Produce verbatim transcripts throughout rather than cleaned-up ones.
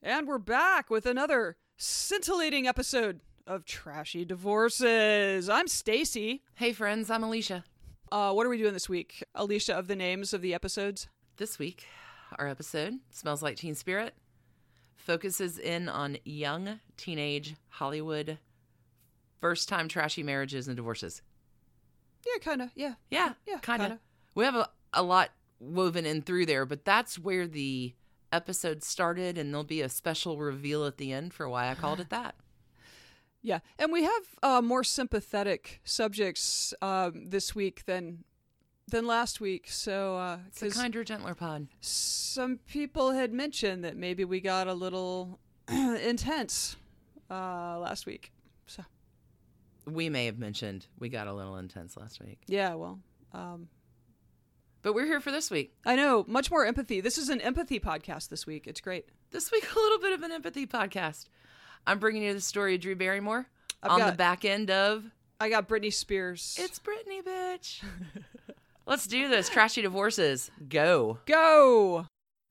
And we're back with another scintillating episode of Trashy Divorces. I'm Stacy. Hey friends, I'm Alicia. Uh, what are we doing this week? Alicia, of the names of the episodes? This week, our episode, Smells Like Teen Spirit, focuses in on young, teenage Hollywood first-time trashy marriages and divorces. Yeah, kind of. Yeah. Yeah, Yeah, kind of. kinda. We have a, a lot woven in through there, but that's where the episode started, and there'll be a special reveal at the end for why I called it that. Yeah, and we have uh, more sympathetic subjects um, this week than than last week. So, uh, It's a kinder, gentler pod. some people had mentioned that maybe we got a little intense uh, last week. So, We may have mentioned we got a little intense last week. yeah, well, um, But we're here for this week. I know, much more empathy. This is an empathy podcast this week. It's great. This week, a little bit of an empathy podcast. I'm bringing you the story of Drew Barrymore I've on got- the back end of I got Britney Spears. It's Britney, bitch. Let's do this. Trashy Divorces. Go. Go!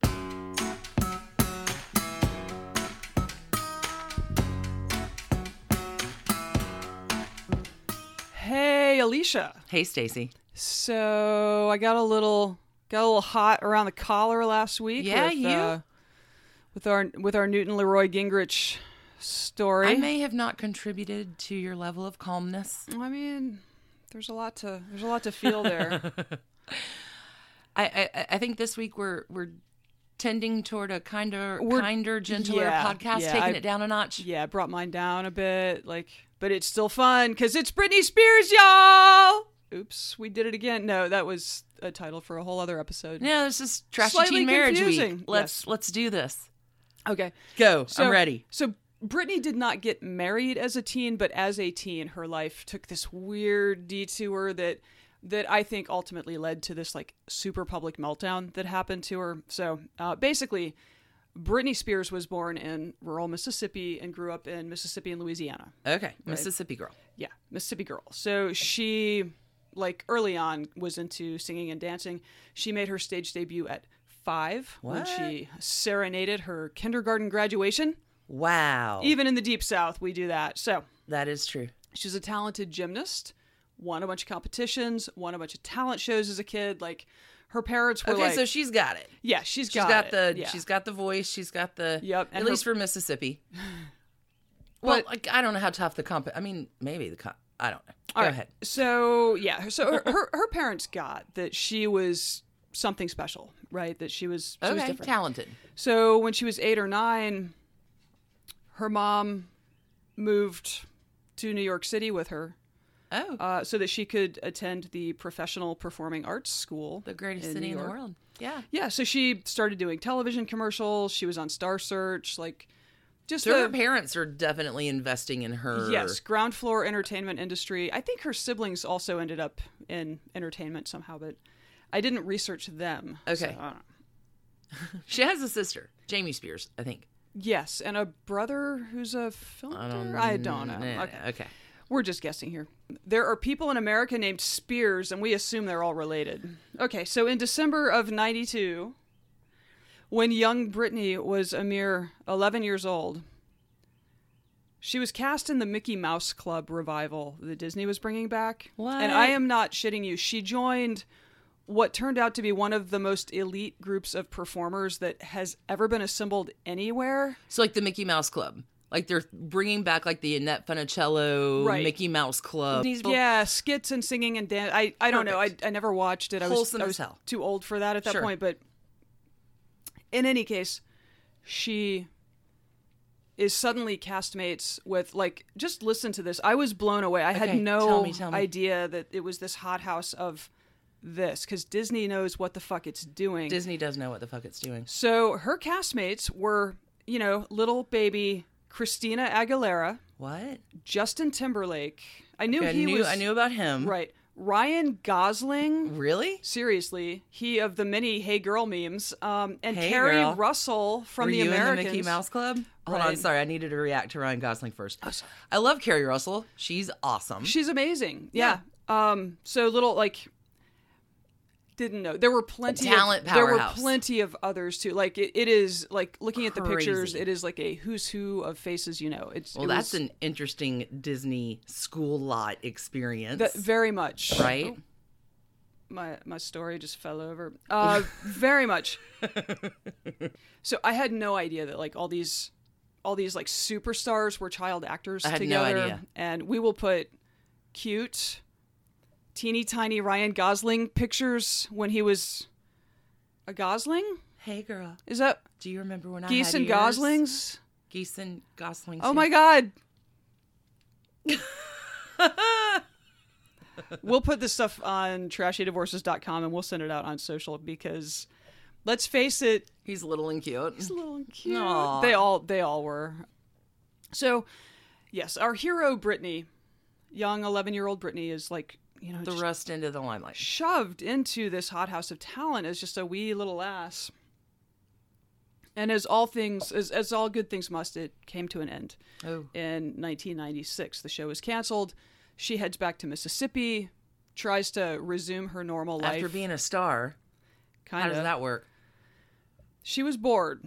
Hey, Alicia. Hey, Stacy. So I got a little got a little hot around the collar last week. Yeah, with, you? Uh, with our with our Newton Leroy Gingrich story. I may have not contributed to your level of calmness. I mean, there's a lot to there's a lot to feel there. I, I I think this week we're we're tending toward a kinder, We're- kinder, gentler yeah, podcast, yeah, taking I- it down a notch. Yeah, it brought mine down a bit, like, but it's still fun because it's Britney Spears, y'all. Oops, we did it again. No, that was a title for a whole other episode. Yeah, this is Trashy Slightly Teen Marriage confusing. Week. Let's Yes. let's do this. Okay, Go. so, I'm ready. So Britney did not get married as a teen, but as a teen, her life took this weird detour that that I think ultimately led to this like super public meltdown that happened to her. So uh, basically, Britney Spears was born in rural Mississippi and grew up in Mississippi and Louisiana. Okay, Mississippi girl. Yeah, Mississippi girl. So she, like early on, was into singing and dancing. She made her stage debut at five when What? she serenaded her kindergarten graduation. Wow. Even in the Deep South, we do that. So That is true. she's a talented gymnast, won a bunch of competitions, won a bunch of talent shows as a kid. Like her parents were Okay, like, so she's got it. yeah, she's She's got, got, it. the yeah. she's got the voice. She's got the Yep, At and her- least for Mississippi. Well, But- like I don't know how tough the comp. I mean, maybe the comp. I don't know. Go All right. ahead. So yeah, so her, her her parents got that she was something special, right? That she was she was Okay, different. talented. So when she was eight or nine, her mom moved to New York City with her Oh, uh, so that she could attend the Professional Performing Arts School. the greatest in city New in the York. world. Yeah. Yeah, so she started doing television commercials. She was on Star Search, like just So the her parents are definitely investing in her. yes, ground floor entertainment industry. I think her siblings also ended up in entertainment somehow, but I didn't research them. so Okay. I don't know. She has a sister, Jamie Spears, I think. Yes, and a brother who's a film. I don't. I don't know. Nah, Okay. okay. We're just guessing here. There are people in America named Spears, and we assume they're all related. Okay, so in December of ninety-two, when young Britney was a mere eleven years old, she was cast in the Mickey Mouse Club revival that Disney was bringing back. What? And I am not shitting you. She joined what turned out to be one of the most elite groups of performers that has ever been assembled anywhere. So like the Mickey Mouse Club, like they're bringing back like the Annette Funicello Right. Mickey Mouse Club. Yeah, skits and singing and dance. I, I don't know. I, Perfect. I never watched it. I was, Wholesome I as was hell. too old for that at that Sure. point. But in any case, she is suddenly castmates with, like, just listen to this. I was blown away. I had Okay, no tell me, tell me. idea that it was this hothouse of this, because Disney knows what the fuck it's doing. Disney does know what the fuck it's doing. So her castmates were, you know, little baby Christina Aguilera, What? Justin Timberlake. I knew I he knew was I knew about him. right. Ryan Gosling. Really? Seriously, he of the many "Hey Girl" memes, um, and Hey Carrie Girl. Russell from Were the you Americans. in the Mickey Mouse Club? Hold on, Right. sorry, I needed to react to Ryan Gosling first. Oh, sorry. I love Carrie Russell. She's awesome. She's amazing. Yeah. Um. So little like didn't know. There were plenty Talent of, there were powerhouse. plenty of others too. Like it, it is like looking at the pictures, Crazy. it is like a who's who of faces you know. It's Well, it that's was, an interesting Disney school lot experience. that very much. right? Oh, my my story just fell over. Uh very much. So I had no idea that like all these all these like superstars were child actors I had no together. idea. And we will put cute teeny tiny Ryan Gosling pictures when he was a Gosling? Hey, girl, Is that do you remember when geese I had and yours? goslings? Geese and goslings. Oh my god. We'll put this stuff on trashy divorces dot com and we'll send it out on social because let's face it, He's little and cute. it's a little cute. Aw. They all they all were. So, yes, our hero Brittany, young eleven-year-old Brittany is like, you know, The just rust into the limelight. shoved into this hothouse of talent as just a wee little ass. And as all things, as, as all good things must, it came to an end. Oh, In nineteen ninety-six, the show is canceled. She heads back to Mississippi, tries to resume her normal life. after being a star, kind how of. does that work? She was bored.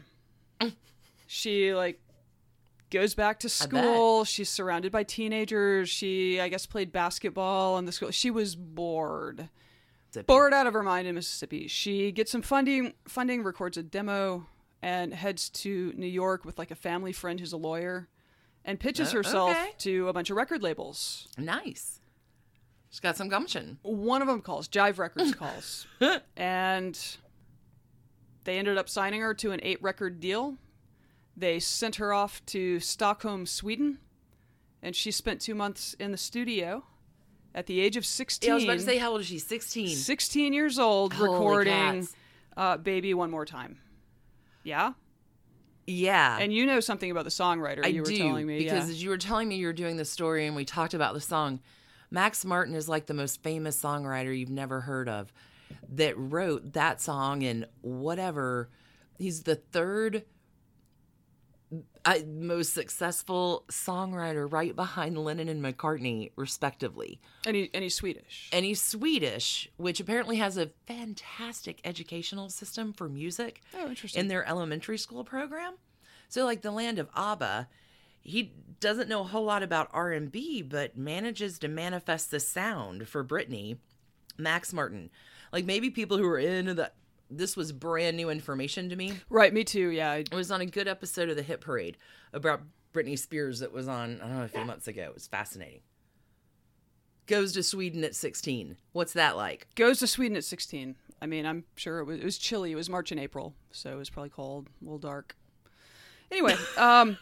She like goes back to school. She's surrounded by teenagers. She, I guess, played basketball in the school. She was bored. Zippy. Bored out of her mind in Mississippi. She gets some funding, funding, records a demo, and heads to New York with like a family friend who's a lawyer, and pitches Oh, herself okay. to a bunch of record labels. Nice. She's got some gumption. One of them calls, Jive Records calls, and they ended up signing her to an eight record deal. They sent her off to Stockholm, Sweden, and she spent two months in the studio at the age of sixteen. Yeah, I was about to say, how old is she? sixteen. sixteen years old, Holy recording cats. uh, Baby One More Time. Yeah? Yeah. And you know something about the songwriter, I you were do, telling me. because yeah. as you were telling me you were doing the story and we talked about the song, Max Martin is like the most famous songwriter you've never heard of that wrote that song and whatever. He's the third uh, most successful songwriter right behind Lennon and McCartney, respectively. And, he, and he's Swedish. And he's Swedish, which apparently has a fantastic educational system for music Oh, interesting. in their elementary school program. So like the land of ABBA, he doesn't know a whole lot about R and B, but manages to manifest the sound for Britney. Max Martin. Like maybe people who are into the, this was brand new information to me. Right, me too, yeah. I- It was on a good episode of the Hit Parade about Britney Spears that was on, I don't know, a few months ago. It was fascinating. Goes to Sweden at sixteen. What's that like? Goes to Sweden at sixteen. I mean, I'm sure it was, it was chilly. It was March and April, so it was probably cold, a little dark. Anyway, um,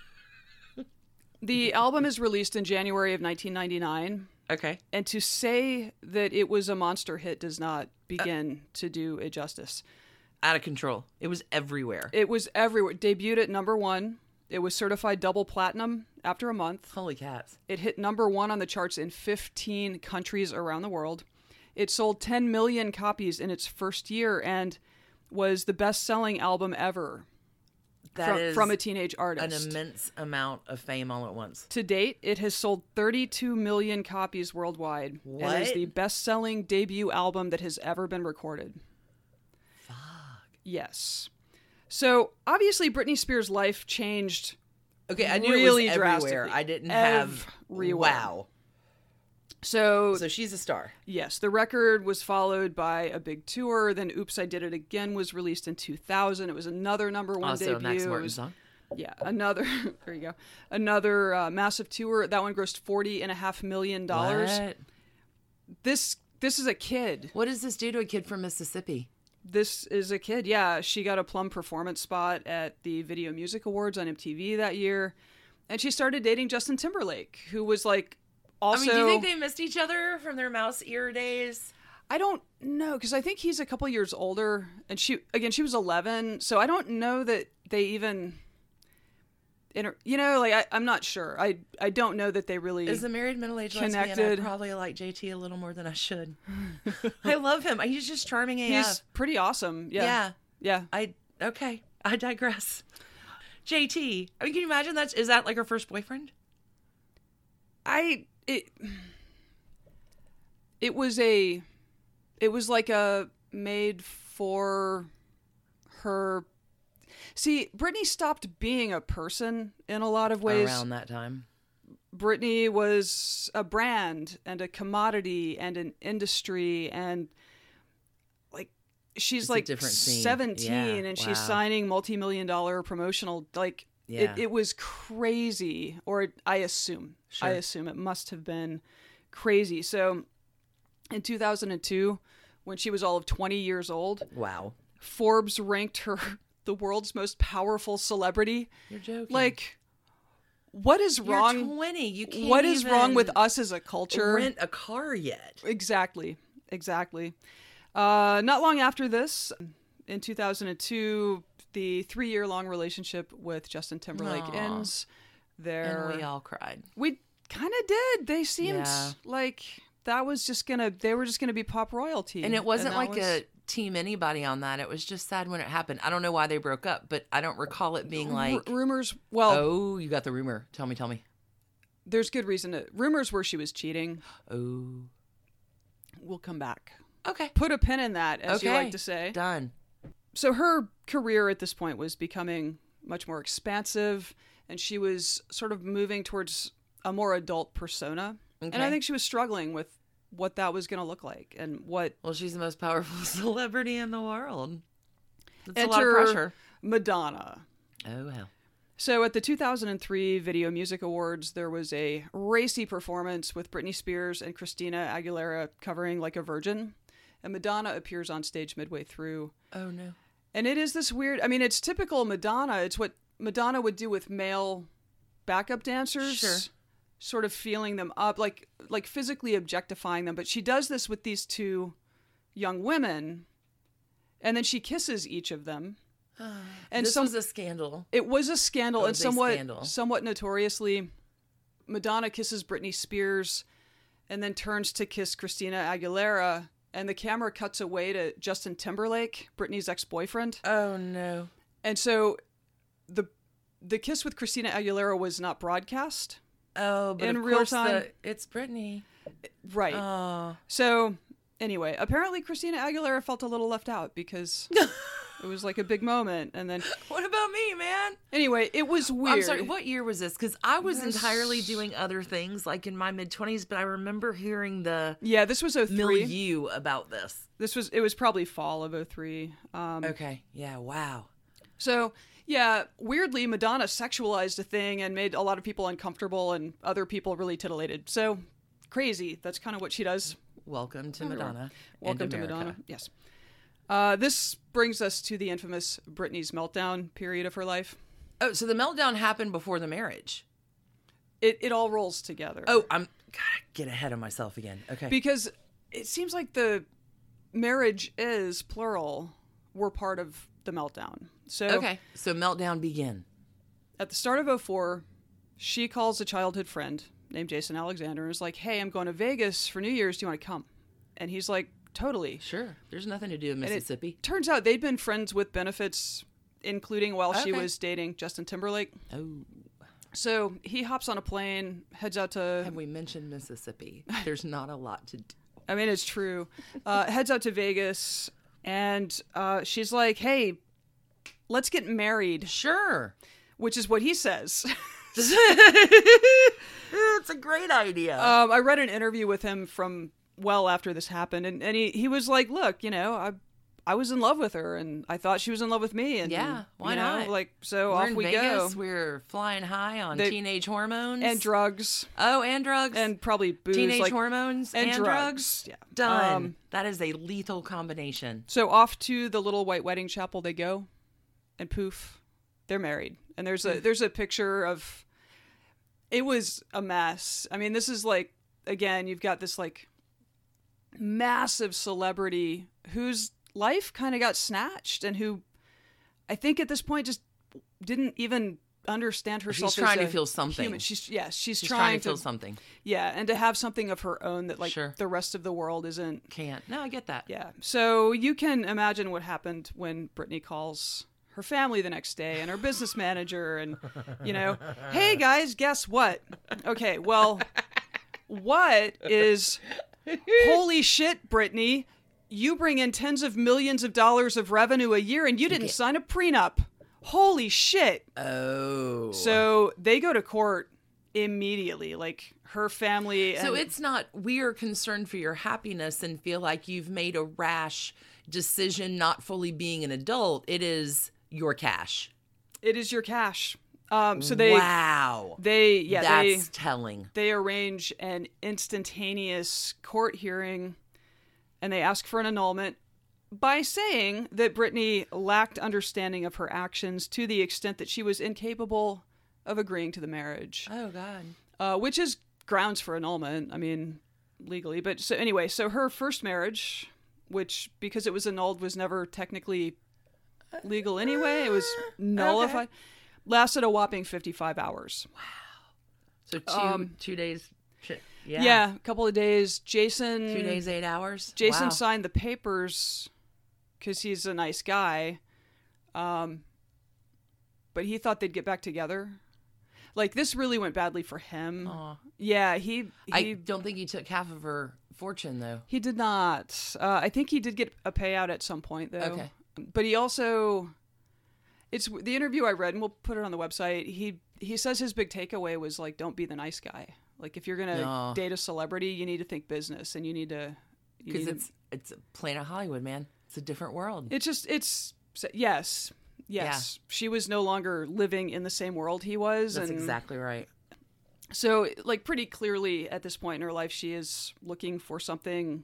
the album is released in January of nineteen ninety-nine, Okay. and to say that it was a monster hit does not begin to do it justice. Out of control. It was everywhere. It was everywhere. Debuted at number one. It was certified double platinum after a month. Holy cats. It hit number one on the charts in fifteen countries around the world. It sold ten million copies in its first year and was the best-selling album ever That from, is from a teenage an artist. immense amount of fame all at once. To date, it has sold thirty-two million copies worldwide and is What? the best-selling debut album that has ever been recorded. Fuck. Yes. So, obviously, Britney Spears' life changed Okay, I knew really it was everywhere. drastically. I didn't have Everywhere. wow. So, So she's a star. yes, the record was followed by a big tour. Then Oops, I Did It Again was released in two thousand. It was another number one Also debut. a Max It Martin was- song. Yeah, another, there you go. Another uh, massive tour. That one grossed forty and a half million dollars. What? This, this is a kid. What does this do to a kid from Mississippi? This is a kid. Yeah, she got a Plum Performance spot at the Video Music Awards on M T V that year. And she started dating Justin Timberlake, who was like also... I mean, do you think they missed each other from their mouse ear days? I don't know, because I think he's a couple years older, and she again she was eleven, so I don't know that they even, inter- you know, like I, I'm not sure. I I don't know that they really. As a married middle-aged lesbian, I Connected. probably like J T a little more than I should. I love him. He's just charming A F. he's pretty awesome. Yeah, yeah. yeah. I okay. I digress. J T. I mean, can you imagine that? Is that like her first boyfriend? I it it was a it was like a made for her. See, Britney stopped being a person in a lot of ways. Around that time. Britney was a brand and a commodity and an industry, and like she's It's a like different scene. seventeen Yeah, and wow. she's signing multi-million dollar promotional, like Yeah. it, it was crazy, or I assume I Sure. assume it must have been crazy. So in two thousand two, when she was all of twenty years old, Wow. Forbes ranked her the world's most powerful celebrity. You're joking. Like, what is You're wrong? twenty. You can't What is wrong with even us as a culture? rent a car yet. Exactly. Exactly. Uh, not long after this, in two thousand two, the three-year-long relationship with Justin Timberlake Aw. ends. There, And we all cried. we kind of did. They seemed Yeah. like that was just gonna. They were just gonna be pop royalty, And it wasn't that like was- a team anybody on that. It was just sad when it happened. I don't know why they broke up, but I don't recall it being like, R- rumors. Well, oh, you got the rumor. Tell me, tell me. there's good reason to. Rumors were she was cheating. Oh, We'll come back. okay. Put a pin in that, as you Okay. like to say. Done. So her career at this point was becoming much more expansive, and she was sort of moving towards a more adult persona. And I Okay. think she was struggling with what that was going to look like and what Well, she's the most powerful celebrity in the world. That's a lot enter of pressure. Madonna. Oh, hell. So at the two thousand three Video Music Awards, there was a racy performance with Britney Spears and Christina Aguilera covering Like a Virgin. And Madonna appears on stage midway through. Oh, no. And it is this weird, I mean, it's typical Madonna. It's what Madonna would do with male backup dancers. Sure. Sort of feeling them up, like like physically objectifying them. But she does this with these two young women. And then she kisses each of them. And this some, was a scandal. it was a scandal, It and was a somewhat scandal. somewhat notoriously, Madonna kisses Britney Spears and then turns to kiss Christina Aguilera, and the camera cuts away to Justin Timberlake, Britney's ex-boyfriend. Oh, no. And so the the kiss with Christina Aguilera was not broadcast. Oh, but In of real course time. the, it's Britney. Right. Oh. So anyway, apparently Christina Aguilera felt a little left out because it was like a big moment. And then What about me, man? anyway, it was weird. I'm sorry, what year was this? Because I was This- entirely doing other things, like in my mid-twenties, but I remember hearing the Yeah, this was oh three. milieu about this. This was it was probably fall of oh three. Um, Okay, yeah, wow. So yeah, weirdly, Madonna sexualized a thing and made a lot of people uncomfortable, and other people really titillated. So crazy. That's kind of what she does. Welcome to Everywhere. Madonna. Welcome and to America. Madonna. Yes. Uh, this brings us to the infamous Britney's meltdown period of her life. Oh, so the meltdown happened before the marriage. It it all rolls together. Oh, I'm gotta get ahead of myself again. Okay. because it seems like the marriage is plural were part of the meltdown. So okay. So meltdown begin. at the start of oh four, she calls a childhood friend named Jason Alexander and is like, "Hey, I'm going to Vegas for New Year's. Do you want to come?" And he's like, "Totally." Sure. There's nothing to do in And it Mississippi. turns out they'd been friends with benefits, including while she Okay. was dating Justin Timberlake. Oh, So he hops on a plane, heads out to. have we mentioned Mississippi? There's not a lot to do. I mean, it's true. Uh, heads out to Vegas, and uh, she's like, "Hey, let's get married," Sure. which is what he says. It's a great idea. um, I read an interview with him from well after this happened, and, and he, he was like, "Look, you know, I I was in love with her, and I thought she was in love with me, and Yeah, why you know, not? Like, so We're off in we Vegas. go, We're flying high on They- teenage hormones and drugs, Oh, and drugs and probably booze, teenage like, hormones and and, drugs. drugs. Yeah. Done. Um, that is a lethal combination. So off to the little white wedding chapel they go, and poof, they're married. And there's a there's a picture of. It was a mess. I mean, this is like, again, you've got this like massive celebrity whose life kind of got snatched, and who, I think at this point just didn't even understand herself. She's trying as to a feel something. Human. She's yeah, she's, She's trying, trying to feel something. Yeah, and to have something of her own that like Sure. the rest of the world isn't. Can't. No, I get that. Yeah. So you can imagine what happened when Britney calls her family the next day and her business manager and, you know, "Hey guys, guess what?" Okay, well, what is, holy shit, Britney, you bring in tens of millions of dollars of revenue a year and you didn't Okay. sign a prenup. Holy shit. Oh. So they go to court immediately, like her family. So and it's not, we are concerned for your happiness and feel like you've made a rash decision not fully being an adult. It is your cash. it is your cash. Um, so they, wow. they, yeah, That's they, telling. they arrange an instantaneous court hearing and they ask for an annulment by saying that Britney lacked understanding of her actions to the extent that she was incapable of agreeing to the marriage, Oh, God. uh, which is grounds for annulment. I mean, legally. But so anyway, so her first marriage, which because it was annulled was never technically legal anyway, it was nullified, lasted a whopping fifty-five hours. So two, Um, two days. ch- Yeah. Yeah, a couple of days. Jason. Two days, eight hours. Jason Wow. signed the papers because he's a nice guy, um, but he thought they'd get back together. Like, this really went badly for him. Aw. Yeah, he he, I don't think he took half of her fortune, though. he did not. Uh, I think he did get a payout at some point, though. Okay. But he also, it's the interview I read, and we'll put it on the website. He he says his big takeaway was like, don't be the nice guy. Like, if you're gonna No. date a celebrity, you need to think business, and you need to you Because need to- it's it's Planet Hollywood, man. It's a different world. It's just, it's, yes, yes. She was no longer living in the same world he was. That's and exactly right. So, like, pretty clearly at this point in her life, she is looking for something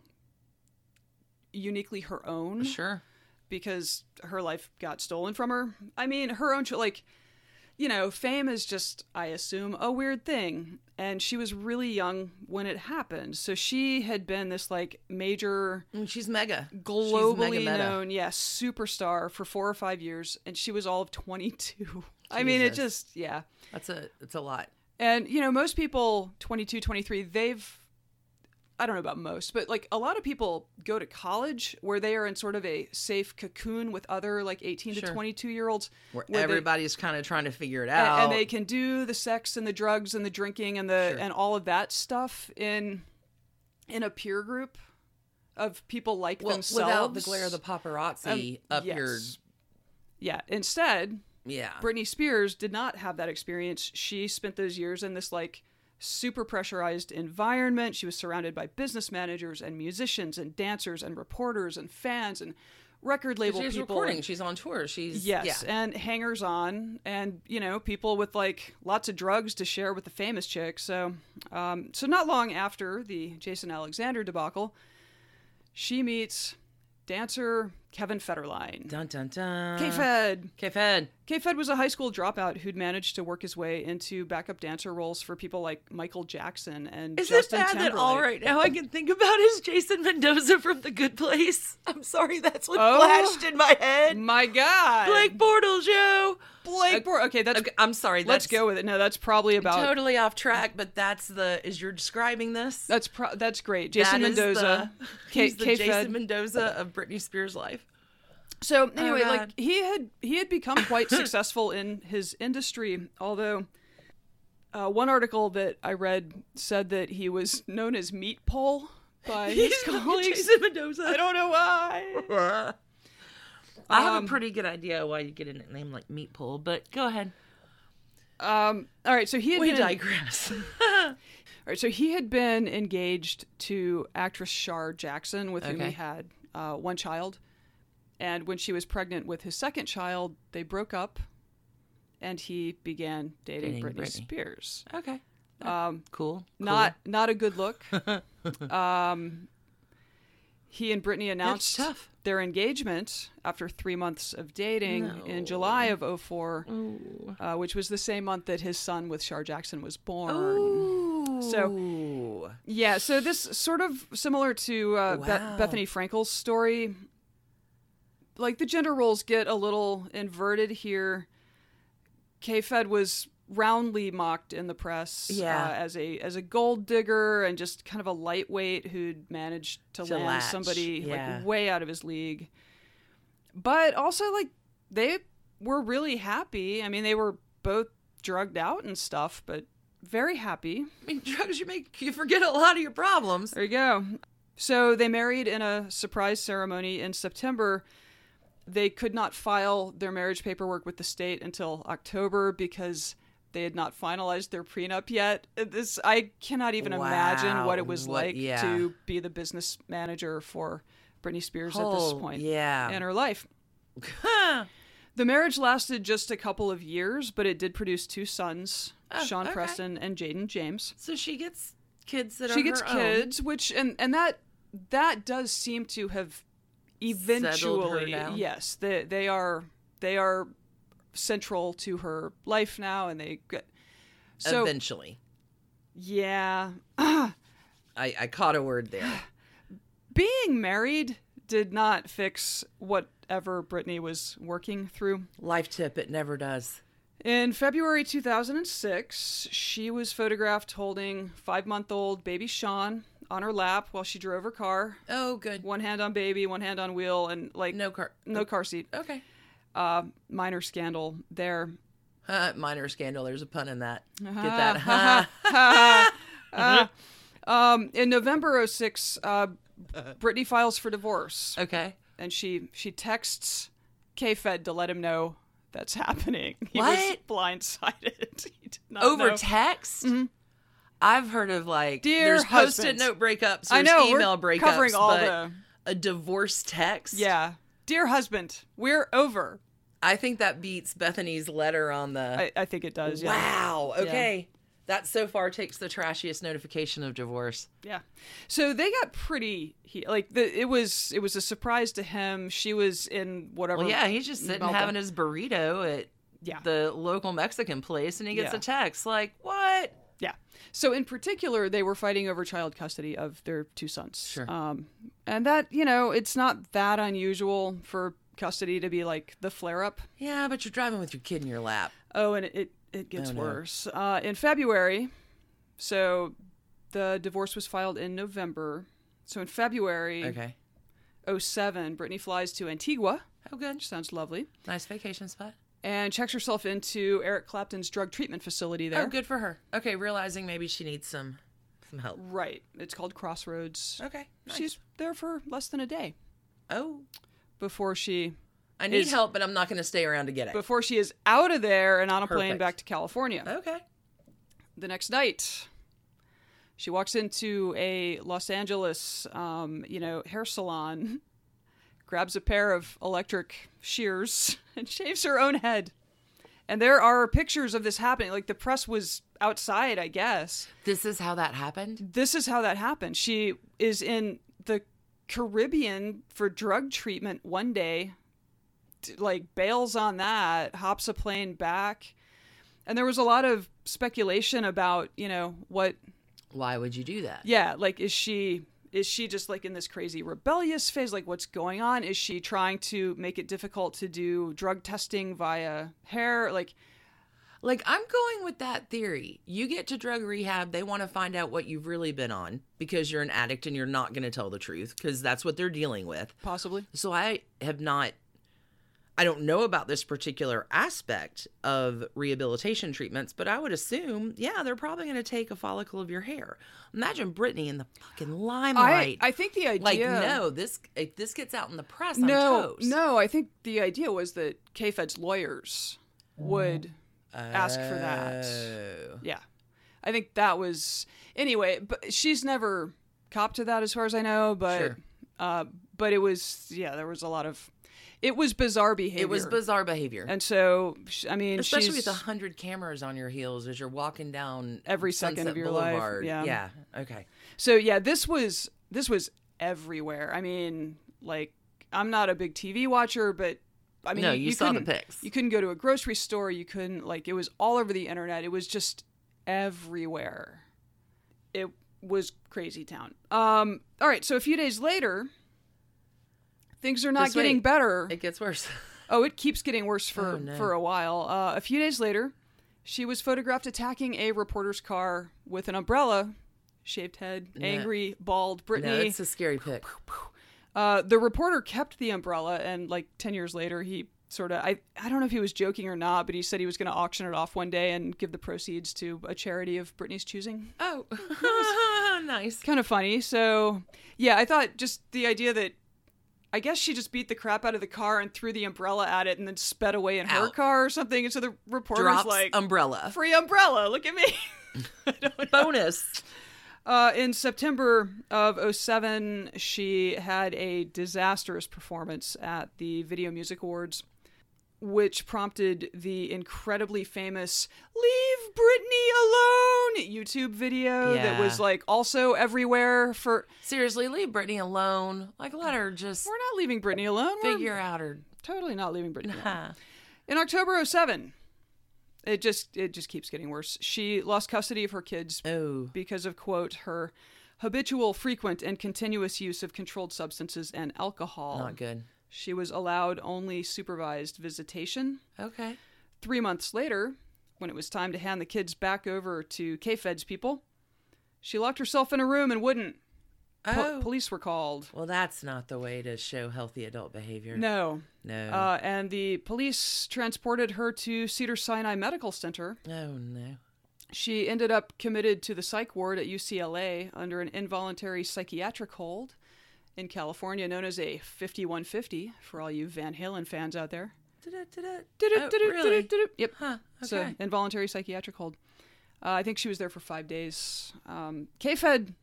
uniquely her own Sure. because her life got stolen from her. I mean, her own, cho- like, you know, fame is just, I assume, a weird thing. And she was really young when it happened. So she had been this, like, major... Mm, She's mega. globally She's mega meta. known, yes, superstar for four or five years, and she was all of twenty-two. I mean, it Jesus. just, yeah. That's a it's a lot. And, you know, most people, twenty-two, twenty-three, they've, I don't know about most, but like a lot of people go to college where they are in sort of a safe cocoon with other like eighteen Sure. to twenty-two year olds. Where, where they- everybody's kind of trying to figure it a- out. and they can do the sex and the drugs and the drinking and the Sure. and all of that stuff in in a peer group of people like well, themselves without the glare of the paparazzi Um, up your yes. Yeah. Instead, yeah. Britney Spears did not have that experience. She spent those years in this like super pressurized environment. She was surrounded by business managers and musicians and dancers and reporters and fans and record label She's people. recording. and- She's on tour. She's yes, Yeah. and hangers on, and you know, people with like lots of drugs to share with the famous chick. So, um, so not long after the Jason Alexander debacle, she meets dancer Kevin Federline. Dun dun dun. K-Fed. K-Fed. K-Fed was a high school dropout who'd managed to work his way into backup dancer roles for people like Michael Jackson and Is Justin it bad Timberlake. that all right now I can think about is Jason Mendoza from The Good Place? I'm sorry, that's what Oh. flashed in my head. My God, Blake Bortles, yo. Blake Bor- Okay, that's Okay, I'm sorry. let's That's go with it. No, that's probably about totally off track, but that's the is you're describing this. that's pro- that's great. Jason That is Mendoza, the, K- he's the K-Fed. Jason Mendoza of Britney Spears' life. So anyway, God. like he had he had become quite successful in his industry, although uh, one article that I read said that he was known as Meat Pole by his He's colleagues. Jason Mendoza. I don't know why. I have Um, a pretty good idea why you get a name like Meat Pull, but go ahead. Um, all right, so he had We been digress. all right, so he had been engaged to actress Shar Jackson, with whom Okay. he had uh, one child. And when she was pregnant with his second child, they broke up, and he began dating, Dating Britney, Britney. Spears. Okay. Um, Cool. not not a good look. um, he and Britney announced tough. their engagement after three months of dating No. in July of oh four, Ooh. uh, which was the same month that his son with Shar Jackson was born. Ooh. So- Yeah, so this sort of similar to uh, Be- Wow. Bethany Frankel's story. Like the gender roles get a little inverted here. K-Fed was roundly mocked in the press Yeah. uh, as a as a gold digger and just kind of a lightweight who'd managed to, To land latch, somebody yeah. like way out of his league. But also like they were really happy. I mean, they were both drugged out and stuff, but very happy. I mean, drugs you make you forget a lot of your problems. There you go. So they married in a surprise ceremony in September. They could not file their marriage paperwork with the state until October because they had not finalized their prenup yet. This I cannot even Wow. imagine what it was What- like yeah. to be the business manager for Britney Spears at Oh, this point yeah. in her life. The marriage lasted just a couple of years, but it did produce two sons, Oh, Sean okay. Preston and Jaden James. So she gets kids that She are gets her own. kids, which and and that that does seem to have eventually, down. yes, they they are they are central to her life now, and they get so Eventually. yeah. I, I caught a word there. Being married did not fix whatever Britney was working through. Life tip, it never does. In February two thousand six, she was photographed holding five-month-old baby Sean on her lap while she drove her car. Oh, good. One hand on baby, one hand on wheel, and like No car. no car seat. Okay. Uh, minor scandal there. Uh, minor scandal. There's a pun in that. Get Uh-huh. that? Uh, um, in November oh six, uh, Britney files for divorce, Okay. and she she texts K-Fed to let him know that's happening. He What? was blindsided. He did not Over know. text? I've heard of like Dear there's husband. post-it note breakups, there's I know, we're email breakups, covering all but the- a divorce text. Yeah. Dear husband, we're over. I think that beats Bethany's letter on the. I, I think it does. Yeah. Wow. Okay. That so far takes the trashiest notification of divorce. Yeah. So they got pretty he, like the it was it was a surprise to him. She was in whatever. Well, yeah, he's just sitting meltdown. having his burrito at Yeah. the local Mexican place, and he gets Yeah. a text like, "What?" Yeah. So in particular, they were fighting over child custody of their two sons. Sure. Um, and that, you know, it's not that unusual for custody to be like the flare up. Yeah, but you're driving with your kid in your lap. Oh, and it, it, it gets Oh, no. worse. Uh, in February, so the divorce was filed in November. So in February Okay. oh seven, Britney flies to Antigua, Oh, good. which sounds lovely, Nice vacation spot. and checks herself into Eric Clapton's drug treatment facility there. Oh, good for her. Okay, realizing maybe she needs some some help. Right. It's called Crossroads. Okay. Nice. She's there for less than a day Oh, before she I need Is- help, but I'm not going to stay around to get it. before she is out of there and on a plane Perfect. back to California. Okay. The next night, she walks into a Los Angeles, um, you know, hair salon, grabs a pair of electric shears, and shaves her own head. And there are pictures of this happening. Like the press was outside, I guess. This is how that happened? This is how that happened. She is in the Caribbean for drug treatment one day, t- like bails on that, hops a plane back. And there was a lot of speculation about, you know, what, Why would you do that? yeah, like, is she, is she just like in this crazy rebellious phase? Like, what's going on? Is she trying to make it difficult to do drug testing via hair? Like, Like, I'm going with that theory. You get to drug rehab, they want to find out what you've really been on because you're an addict and you're not going to tell the truth because that's what they're dealing with. possibly. So I have not, I don't know about this particular aspect of rehabilitation treatments, but I would assume, yeah, they're probably going to take a follicle of your hair. Imagine Britney in the fucking I, limelight. I think the idea. like, no, this if this gets out in the press, I'm no, toast. no, I think the idea was that K-Fed's lawyers would ask for that. Oh. Yeah. I think that was anyway, but she's never copped to that as far as I know, but Sure. uh but it was yeah, there was a lot of it was bizarre behavior. It was bizarre behavior. And so sh- I mean, Especially she's with a hundred cameras on your heels as you're walking down Every second Sunset of your life, Boulevard. yeah. Yeah. Okay. So yeah, this was this was everywhere. I mean, like I'm not a big T V watcher, but I mean, No, you, you saw the couldn't- pics. You couldn't go to a grocery store. You couldn't like it was all over the internet. It was just everywhere. It was crazy town. Um. All right. So a few days later, things are not Just getting wait. better. It gets worse. Oh, it keeps getting worse for Oh, no. for a while. Uh, a few days later, she was photographed attacking a reporter's car with an umbrella, shaved head, No. angry, bald No, Britney. it's a scary pic. Uh, the reporter kept the umbrella, and like ten years later, he sort of, I, I don't know if he was joking or not, but he said he was going to auction it off one day and give the proceeds to a charity of Britney's choosing. Oh, nice. Kind of funny. So, yeah, I thought just the idea that I guess she just beat the crap out of the car and threw the umbrella at it and then sped away in her Out. car or something. And so the reporter's Drops like, umbrella. free umbrella. Look at me. I don't know. Bonus. Uh, in September of oh seven, she had a disastrous performance at the Video Music Awards, which prompted the incredibly famous Leave Britney Alone YouTube video Yeah. that was like also everywhere for... Seriously, leave Britney alone. Like, let her just We're not leaving Britney alone. figure We're out her. totally not leaving Britney alone. Huh. In October oh seven, it just it just keeps getting worse. She lost custody of her kids Oh. because of, quote, her habitual, frequent, and continuous use of controlled substances and alcohol. Not good. She was allowed only supervised visitation. Okay. Three months later, when it was time to hand the kids back over to K-Fed's people, she locked herself in a room and wouldn't. Po- Oh. police were called. Well, that's not the way to show healthy adult behavior. No. No. Uh, and the police transported her to Cedars-Sinai Medical Center. oh, no. She ended up committed to the psych ward at U C L A under an involuntary psychiatric hold in California, known as a fifty-one fifty for all you Van Halen fans out there. Da-da-da-da. Do-do, Oh, do-do, really? do-do, do-do. Yep. Huh. So Okay. involuntary psychiatric hold. Uh, I think she was there for five days. Um, K-Fed,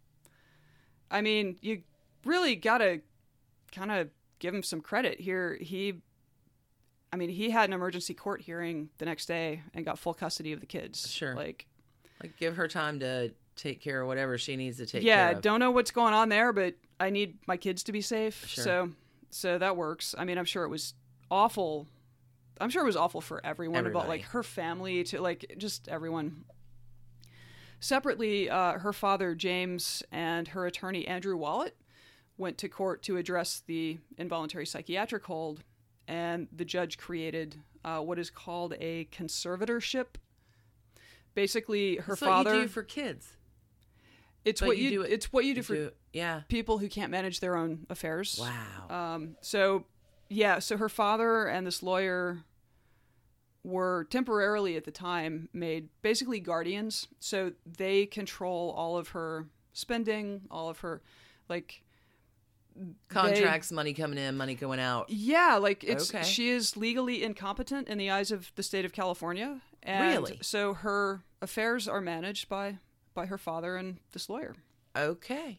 I mean, you really gotta kind of give him some credit here. He, I mean, he had an emergency court hearing the next day and got full custody of the kids. Sure. Like, Like, give her time to take care of whatever she needs to take yeah, care of. don't know what's going on there, but I need my kids to be safe. Sure. So, so that works. I mean, I'm sure it was awful. I'm sure it was awful for everyone, about Everybody. like her family to like just everyone. Separately, uh, her father James and her attorney Andrew Wallet went to court to address the involuntary psychiatric hold, and the judge created uh, what is called a conservatorship. Basically, her That's father. what you do for kids. it's but what you you, do it- it's what you do You for do- yeah. people who can't manage their own affairs. Wow. Um, so, yeah, so her father and this lawyer were temporarily at the time made basically guardians. So they control all of her spending, all of her, like, Contracts, money coming in, money going out. yeah, like it's Okay. she is legally incompetent in the eyes of the state of California. And Really? So her affairs are managed by by her father and this lawyer. Okay.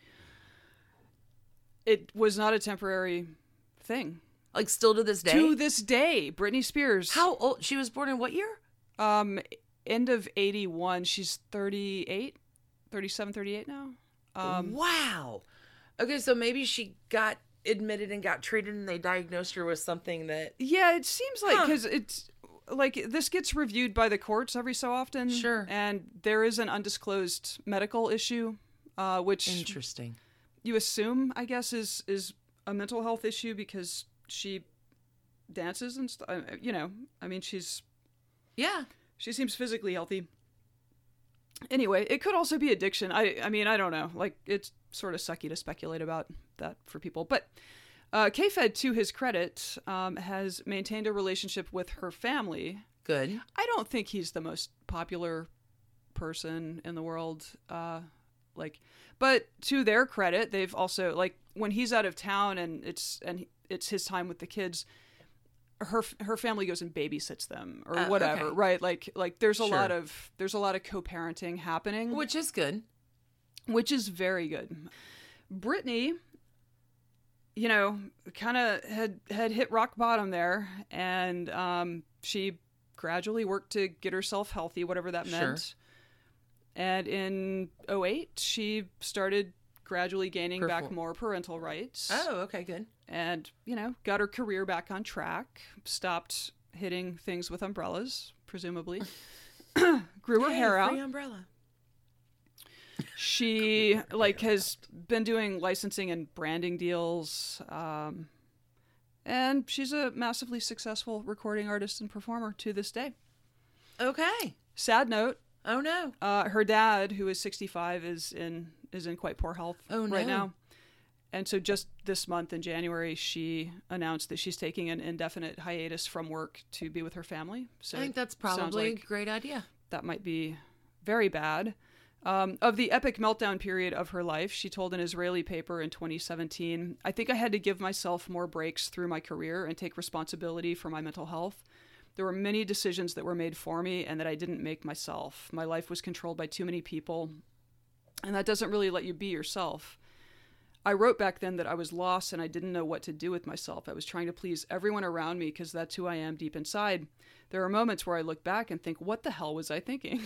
It was not a temporary thing. Like, still to this day? To this day, Britney Spears. How old? She was born in what year? Um, end of eighty-one. She's thirty-eight, thirty-seven, thirty-eight now. Um, wow. Okay, so maybe she got admitted and got treated and they diagnosed her with something that... yeah, it seems like, Huh. because it's like this gets reviewed by the courts every so often. Sure. And there is an undisclosed medical issue, uh, which Interesting. you assume, I guess, is, is a mental health issue because she dances and stuff. You know, I mean, she's... Yeah. She seems physically healthy. Anyway, it could also be addiction. I I mean, I don't know. Like, it's sort of sucky to speculate about that for people. But uh, K-Fed, to his credit, um, has maintained a relationship with her family. Good. I don't think he's the most popular person in the world. Uh, like, but to their credit, they've also, like, when he's out of town and it's and it's his time with the kids, her her family goes and babysits them or Uh, whatever, okay. right? Like like there's a Sure. lot of there's a lot of co-parenting happening, Which is good. which is very good. Britney, you know, kind of had had hit rock bottom there, and um, she gradually worked to get herself healthy, whatever that Sure. meant. And in oh eight, she started gradually gaining back Perform- more parental rights. Oh, okay, good. And, you know, got her career back on track, stopped hitting things with umbrellas, presumably, grew her Hey, hair out. free umbrella. She, like, has been doing licensing and branding deals. Um, and she's a massively successful recording artist and performer to this day. Okay. Sad note, Oh, no. uh, her dad, who is sixty-five, is in is in quite poor health Oh, right no. now. and so just this month in January, she announced that she's taking an indefinite hiatus from work to be with her family. So I think that's it sounds probably like a great idea. that might be very bad. Um, of the epic meltdown period of her life, she told an Israeli paper in twenty seventeen, "I think I had to give myself more breaks through my career and take responsibility for my mental health. There were many decisions that were made for me and that I didn't make myself. My life was controlled by too many people, and that doesn't really let you be yourself. I wrote back then that I was lost and I didn't know what to do with myself. I was trying to please everyone around me because that's who I am deep inside. There are moments where I look back and think, what the hell was I thinking?"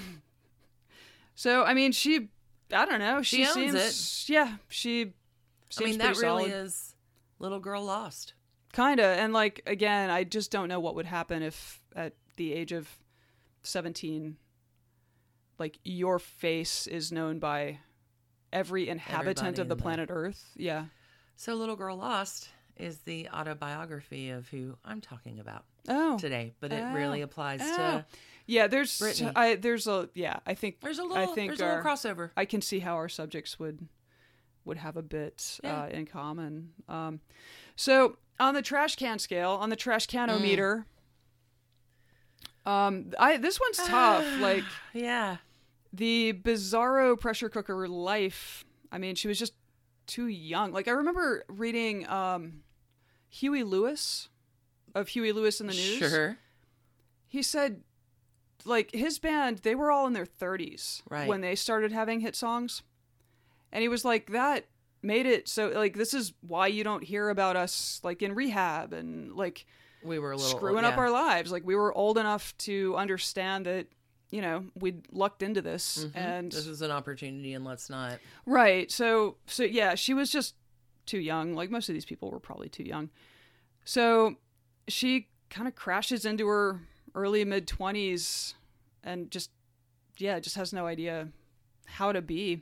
So, I mean, she, I don't know. She, She owns seems, yeah, she seems I mean, pretty that really solid. is Little Girl Lost. Kind of. And like, again, I just don't know what would happen if at the age of seventeen, like your face is known by every inhabitant Everybody of the in the- planet Earth. Yeah. So Little Girl Lost is the autobiography of who I'm talking about Oh. today, but it Oh. really applies Oh. to... Yeah, there's, Brittany. I, there's a, yeah, I think, There's a I little, think there's a little our- crossover. I can see how our subjects would would have a bit Yeah. uh, in common. Um, so on the trash can scale, on the trash canometer, Mm. um, I this one's tough. Like Yeah. the Bizarro pressure cooker life. I mean, she was just too young. Like I remember reading um, Huey Lewis of Huey Lewis in the News. Sure. He said, like, his band, they were all in their thirties Right. when they started having hit songs. And he was like, that made it so, like, this is why you don't hear about us, like, in rehab and, like, We were a little... screwing yeah. up our lives. Like, we were old enough to understand that, you know, we'd lucked into this. Mhm. And, This is an opportunity, and let's not... right. So, so, yeah, she was just too young. Like, most of these people were probably too young. So she kind of crashes into her early mid twenties and just, yeah, just has no idea how to be.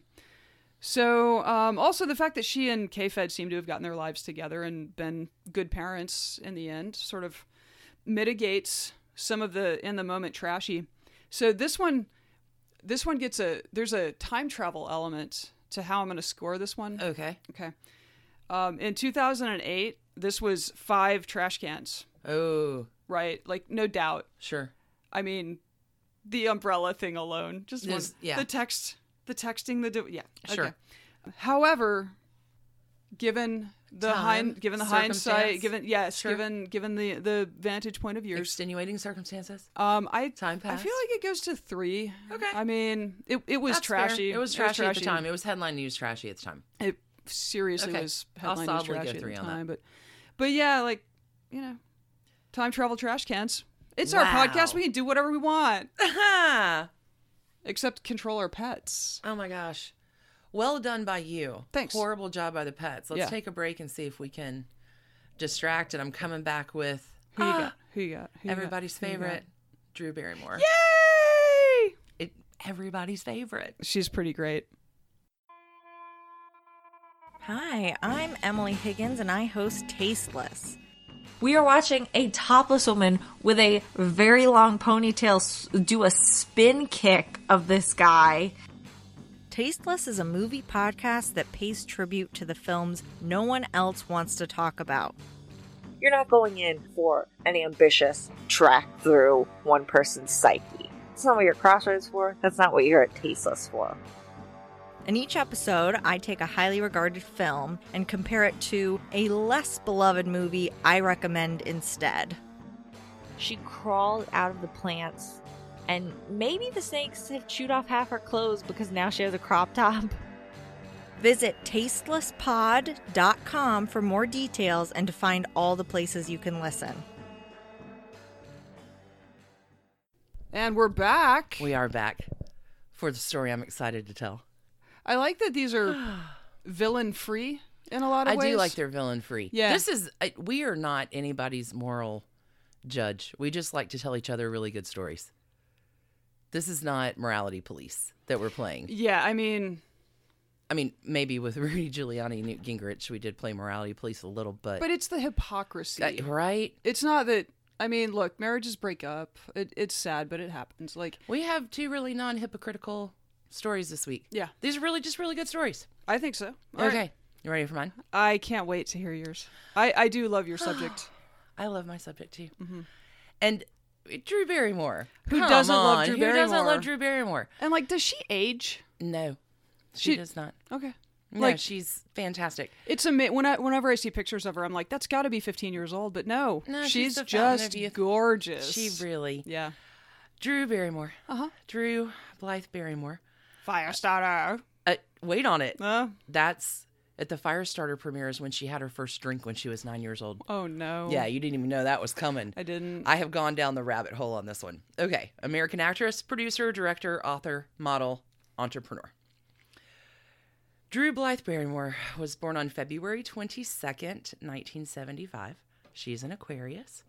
So, um, also the fact that she and K-Fed seem to have gotten their lives together and been good parents in the end sort of mitigates some of the in the moment trashy. So this one, this one gets a, there's a time travel element to how I'm going to score this one. Okay. Okay. Um, in two thousand eight, this was five trash cans, Oh, right? Like, no doubt. sure. I mean, the umbrella thing alone, just one, Is- yeah. the text, the texting, the di- yeah, Sure. Okay. However, given the Time, hind, given the hindsight, circumstance. given yes, Sure. given given the the vantage point of yours, Extenuating circumstances. um, I Time I passed. feel like it goes to three. Okay. I mean, it it was That's fair. trashy. It was trashy at the time. It was headline news trashy at the time. It seriously Okay. was I'll headline news solidly go trashy at three the on that. time, but but yeah, like, you know, time travel trash cans. It's our Wow. podcast. We can do whatever we want, oh except control our pets. my gosh. Well done by you. Thanks. Horrible job by the pets. Let's Yeah. take a break and see if we can distract. And I'm coming back with Who you ah, got? Who you got? Who you got? everybody's Who you got? favorite, Drew Barrymore. Yay! It, everybody's favorite. She's pretty great. Hi, I'm Emily Higgins and I host Tasteless. We are watching a topless woman with a very long ponytail s- do a spin kick of this guy. Tasteless is a movie podcast that pays tribute to the films no one else wants to talk about. You're not going in for an ambitious track through one person's psyche. That's not what you're Crossroads for. That's not what you're at Tasteless for. In each episode, I take a highly regarded film and compare it to a less beloved movie I recommend instead. She crawled out of the plants, and maybe the snakes had chewed off half her clothes because now she has a crop top. Visit tasteless pod dot com for more details and to find all the places you can listen. And we're back. We are back for the story I'm excited to tell. I like that these are villain free in a lot of I ways. do like they're villain free. Yeah. This is, I- we are not anybody's moral judge. We just like to tell each other really good stories. This is not morality police that we're playing. Yeah, I mean, I mean, maybe with Rudy Giuliani and Newt Gingrich, we did play morality police a little, but, but it's the hypocrisy. Uh, right? It's not that. I mean, look, marriages break up. It, it's sad, but it happens. Like, We have two really non-hypocritical stories this week. yeah, These are really just really good stories. I think so. All right. Okay. You ready for mine? I can't wait to hear yours. I, I do love your subject. I love my subject too. Mm-hmm. And Drew Barrymore. Who Come doesn't on. love Drew Who Barrymore? doesn't love Drew Barrymore? And like, does she age? No, she, She- does not. Okay. No, Like- she's fantastic. It's ama- when I, whenever I see pictures of her, I'm like, that's got to be fifteen years old. But no, No, she's she's the fountain just of youth. gorgeous. She really. yeah. Drew Barrymore. Uh-huh. Drew Blythe Barrymore. Firestarter. Uh, wait on it. Uh, That's at the Firestarter premieres when she had her first drink when she was nine years old. oh, no. Yeah, you didn't even know that was coming. I didn't. I have gone down the rabbit hole on this one. Okay. American actress, producer, director, author, model, entrepreneur. Drew Blythe Barrymore was born on February twenty-second, nineteen seventy-five. She's an Aquarius.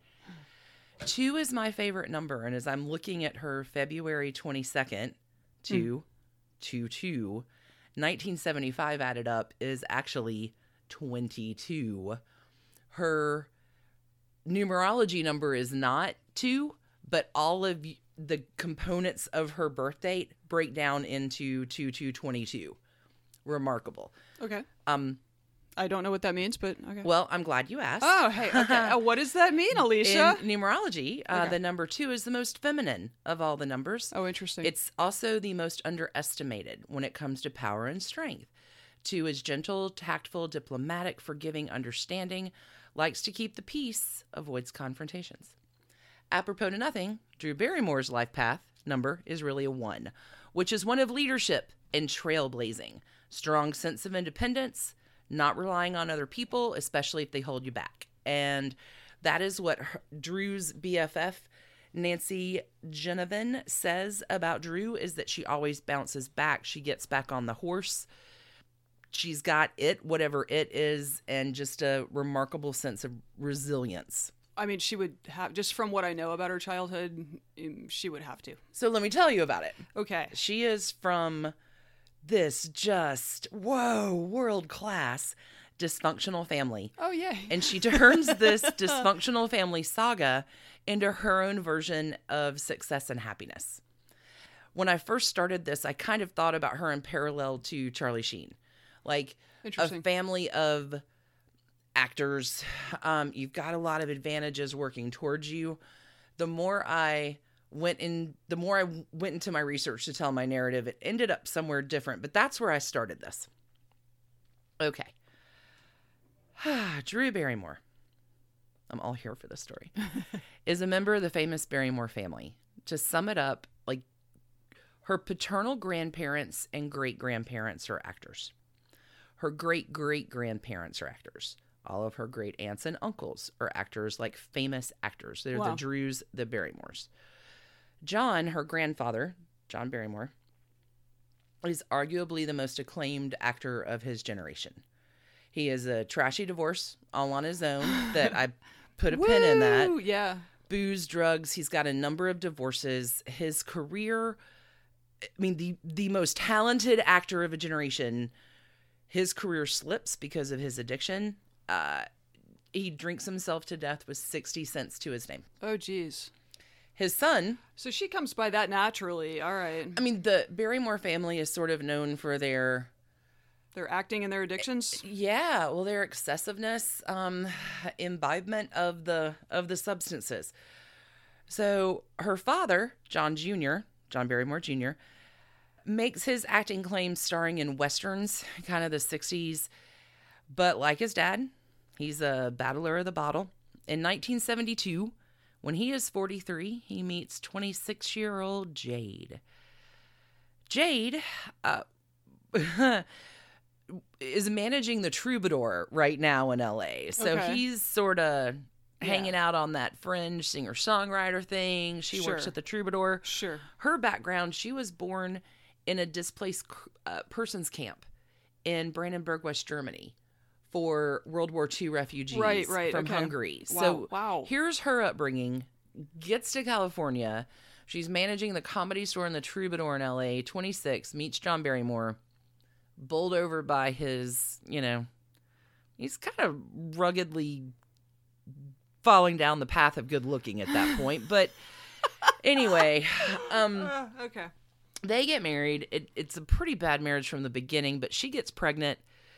Two is my favorite number, and as I'm looking at her February twenty-second, two, mm. two, two, nineteen seventy-five added up is actually twenty-two. Her numerology number is not two, but all of the components of her birth date break down into two two twenty-two. Remarkable. Okay. Um, I don't know what that means, but okay. Well, I'm glad you asked. Oh, hey. Okay. uh, what does that mean, Alicia? In numerology, uh, Okay. the number two is the most feminine of all the numbers. Oh, interesting. It's also the most underestimated when it comes to power and strength. Two is gentle, tactful, diplomatic, forgiving, understanding, likes to keep the peace, avoids confrontations. Apropos to nothing, Drew Barrymore's life path number is really a one, which is one of leadership and trailblazing. Strong sense of independence, not relying on other people, especially if they hold you back. And that is what her, Drew's B F F, Nancy Genevan, says about Drew, is that she always bounces back. She gets back on the horse. She's got it, whatever it is, and just a remarkable sense of resilience. I mean, she would have, just from what I know about her childhood, um, she would have to. So let me tell you about it. Okay. She is from this just, whoa, world-class dysfunctional family. Oh, yay. And she turns this dysfunctional family saga into her own version of success and happiness. When I first started this, I kind of thought about her in parallel to Charlie Sheen. Like a Interesting. family of actors. Um, you've got a lot of advantages working towards you. The more I went in, the more I went into my research to tell my narrative, it ended up somewhere different, but that's where I started this. Okay. Drew Barrymore, I'm all here for this story, is a member of the famous Barrymore family. To sum it up, like, her paternal grandparents and great-grandparents are actors. Her great-great-grandparents are actors. All of her great aunts and uncles are actors, like famous actors. They're Wow. the Drews, the Barrymores. John, her grandfather, John Barrymore, is arguably the most acclaimed actor of his generation. He is a trashy divorce all on his own that I put a pin in that. Woo! Yeah. Booze, drugs. He's got a number of divorces. His career, I mean, the, the most talented actor of a generation, his career slips because of his addiction. Uh, he drinks himself to death with sixty cents to his name. Oh, geez. His son, So she comes by that naturally. All right. I mean, the Barrymore family is sort of known for their, They're acting in their addictions. yeah, well, their excessiveness, um, imbibement of the of the substances. So her father, John Junior, John Barrymore Junior, makes his acting claims starring in westerns, kind of the sixties. But like his dad, he's a battler of the bottle. In nineteen seventy-two, when he is forty-three, he meets twenty-six-year-old Jade. Jade uh, is managing the Troubadour right now in L A. So Okay. he's sort of Yeah. hanging out on that fringe singer-songwriter thing. She Sure. works at the Troubadour. Sure. Her background, she was born in a displaced uh, persons camp in Brandenburg, West Germany, for World War Two refugees Right, right, from okay. Hungary. Wow, So wow. here's her upbringing. Gets to California. She's managing the Comedy Store in the Troubadour in L A. twenty-six, meets John Barrymore, bowled over by his, you know, he's kind of ruggedly falling down the path of good looking at that point. But anyway, um, Uh, okay. they get married. It, it's a pretty bad marriage from the beginning, but she gets pregnant.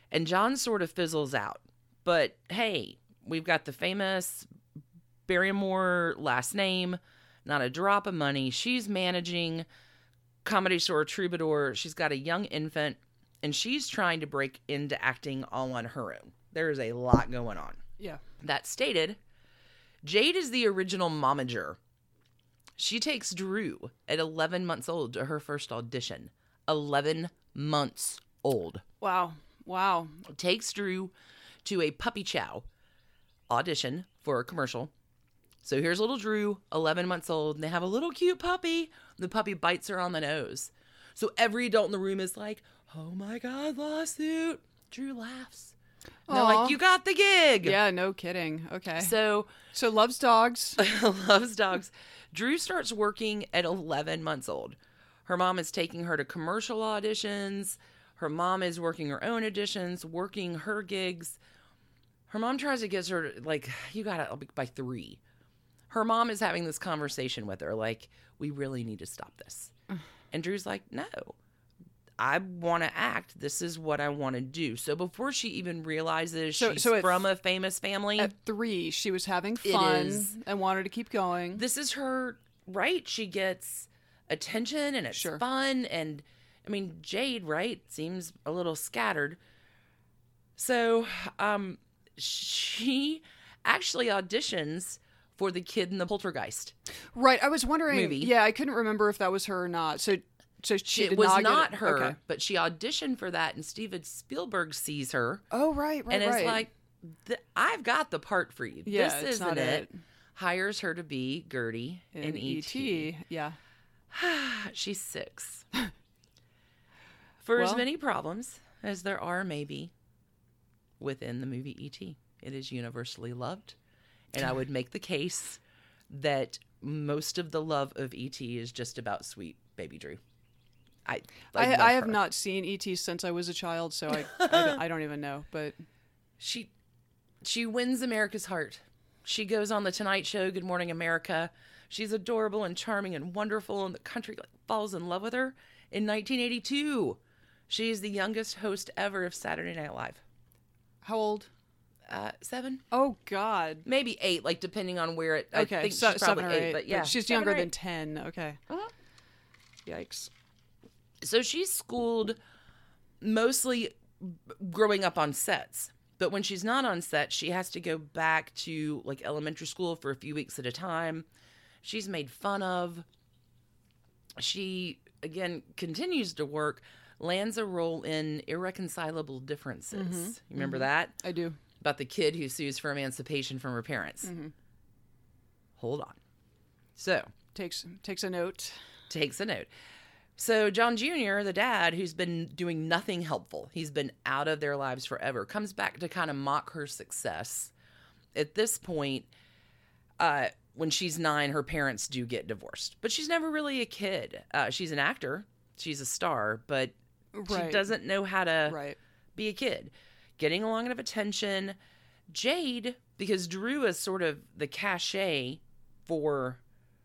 And John sort of fizzles out. But hey, we've got the famous Barrymore last name, not a drop of money. She's managing Comedy Store Troubadour. She's got a young infant, and she's trying to break into acting all on her own. There is a lot going on. Yeah. That stated, Jade is the original momager. She takes Drew at eleven months old to her first audition. eleven months old. Wow. Wow. Takes Drew to a puppy chow audition for a commercial. So here's little Drew, eleven months old, and they have a little cute puppy. The puppy bites her on the nose. So every adult in the room is like, oh my God, lawsuit. Drew laughs. And they're Aw. like, you got the gig. Yeah, no kidding. Okay. So So loves dogs. loves dogs. Drew starts working at eleven months old. Her mom is taking her to commercial auditions. Her mom is working her own auditions, working her gigs. Her mom tries to get her, like, you got it by three. Her mom is having this conversation with her, like, we really need to stop this. And Drew's like, no, I want to act. This is what I want to do. So before she even realizes So- she's so at- from a famous family, At three, she was having It fun is. and wanted to keep going. this is her right. She gets attention and it's Sure. fun. And I mean, Jade, right, seems a little scattered. So um, she actually auditions for the kid in the Poltergeist. Right. I was wondering. Movie. Yeah, I couldn't remember if that was her or not. So, so she It did was not, not, get it. her, Okay. but she auditioned for that, and Steven Spielberg sees her Oh, right, right, and is right. like, "Th- I've got the part for you. Yeah, this it's isn't not it. it. Hires her to be Gertie in, in E T. Yeah. She's six. For as Well- many problems as there are, maybe, within the movie E T, it is universally loved. And I would make the case that most of the love of E T is just about sweet baby Drew. I I, I, love I have her. not seen E T since I was a child, so I, I, don't, I don't even know. But She she wins America's heart. She goes on the Tonight Show, Good Morning America. She's adorable and charming and wonderful, and the country like, falls in love with her. In nineteen eighty-two, she is the youngest host ever of Saturday Night Live. how old? Uh, seven, Oh, God. maybe eight, like depending on where it. I Okay, think so, she's probably seven or eight. but yeah, she's seven younger or than eight. ten. Okay. Uh-huh. Yikes. So she's schooled mostly growing up on sets. But when she's not on set, she has to go back to like elementary school for a few weeks at a time. She's made fun of. She, again, continues to work, lands a role in Irreconcilable Differences. You remember that? I do. About the kid who sues for emancipation from her parents. Hold on. So, Takes takes a note. takes a note. So John Junior, the dad, who's been doing nothing helpful, he's been out of their lives forever, comes back to kind of mock her success. At this point, uh, when she's nine, her parents do get divorced. But she's never really a kid. Uh, she's an actor. She's a star, but she Right. doesn't know how to Right. be a kid. Getting a lot of attention. Jade, because Drew is sort of the cachet for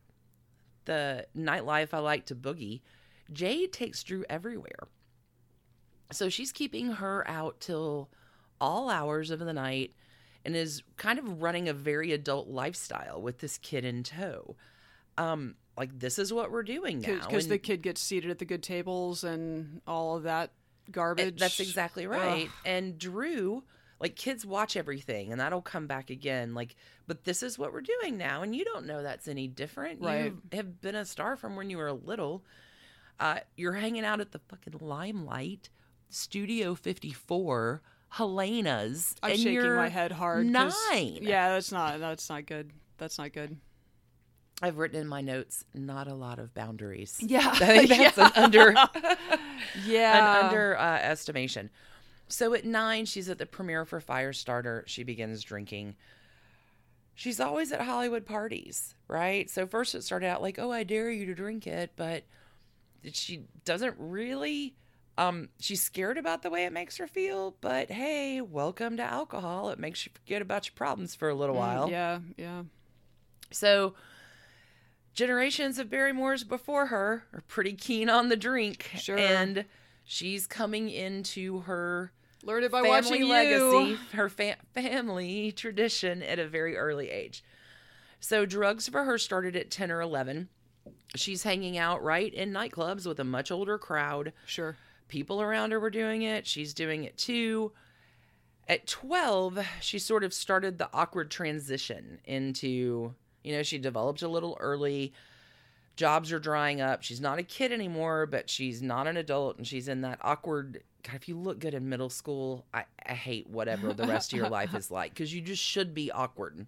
the nightlife I like to boogie, Jade takes Drew everywhere. So she's keeping her out till all hours of the night and is kind of running a very adult lifestyle with this kid in tow. Um, like, this is what we're doing now. Because the And kid gets seated at the good tables and all of that garbage. that's exactly right. Ugh. And Drew, like, kids watch everything, and that'll come back again. Like, but this is what we're doing now, and you don't know that's any different. Right. You have been a star from when you were little. Uh, you're hanging out at the fucking Limelight, Studio fifty-four, Helena's. I'm and shaking you're my head hard. 'cause- Nine. Yeah, that's not that's not good. That's not good. I've written in my notes, not a lot of boundaries. Yeah. I think that's an under Yeah. an under uh, estimation. So at nine, she's at the premiere for Firestarter. She begins drinking. She's always at Hollywood parties, right? So first it started out like, oh, I dare you to drink it. But she doesn't really, um, she's scared about the way it makes her feel. But hey, welcome to alcohol. It makes you forget about your problems for a little while. Mm, Yeah, yeah. So generations of Barrymores before her are pretty keen on the drink. Sure. And she's coming into her Learned it by family watching legacy, you. her fa- family tradition at a very early age. So drugs for her started at ten or eleven. She's hanging out right in nightclubs with a much older crowd. Sure. People around her were doing it. She's doing it too. At twelve, she sort of started the awkward transition into, you know, she developed a little early. Jobs are drying up. She's not a kid anymore, but she's not an adult, and she's in that awkward, God, if you look good in middle school, I, I hate whatever the rest of your life is like, because you just should be awkward.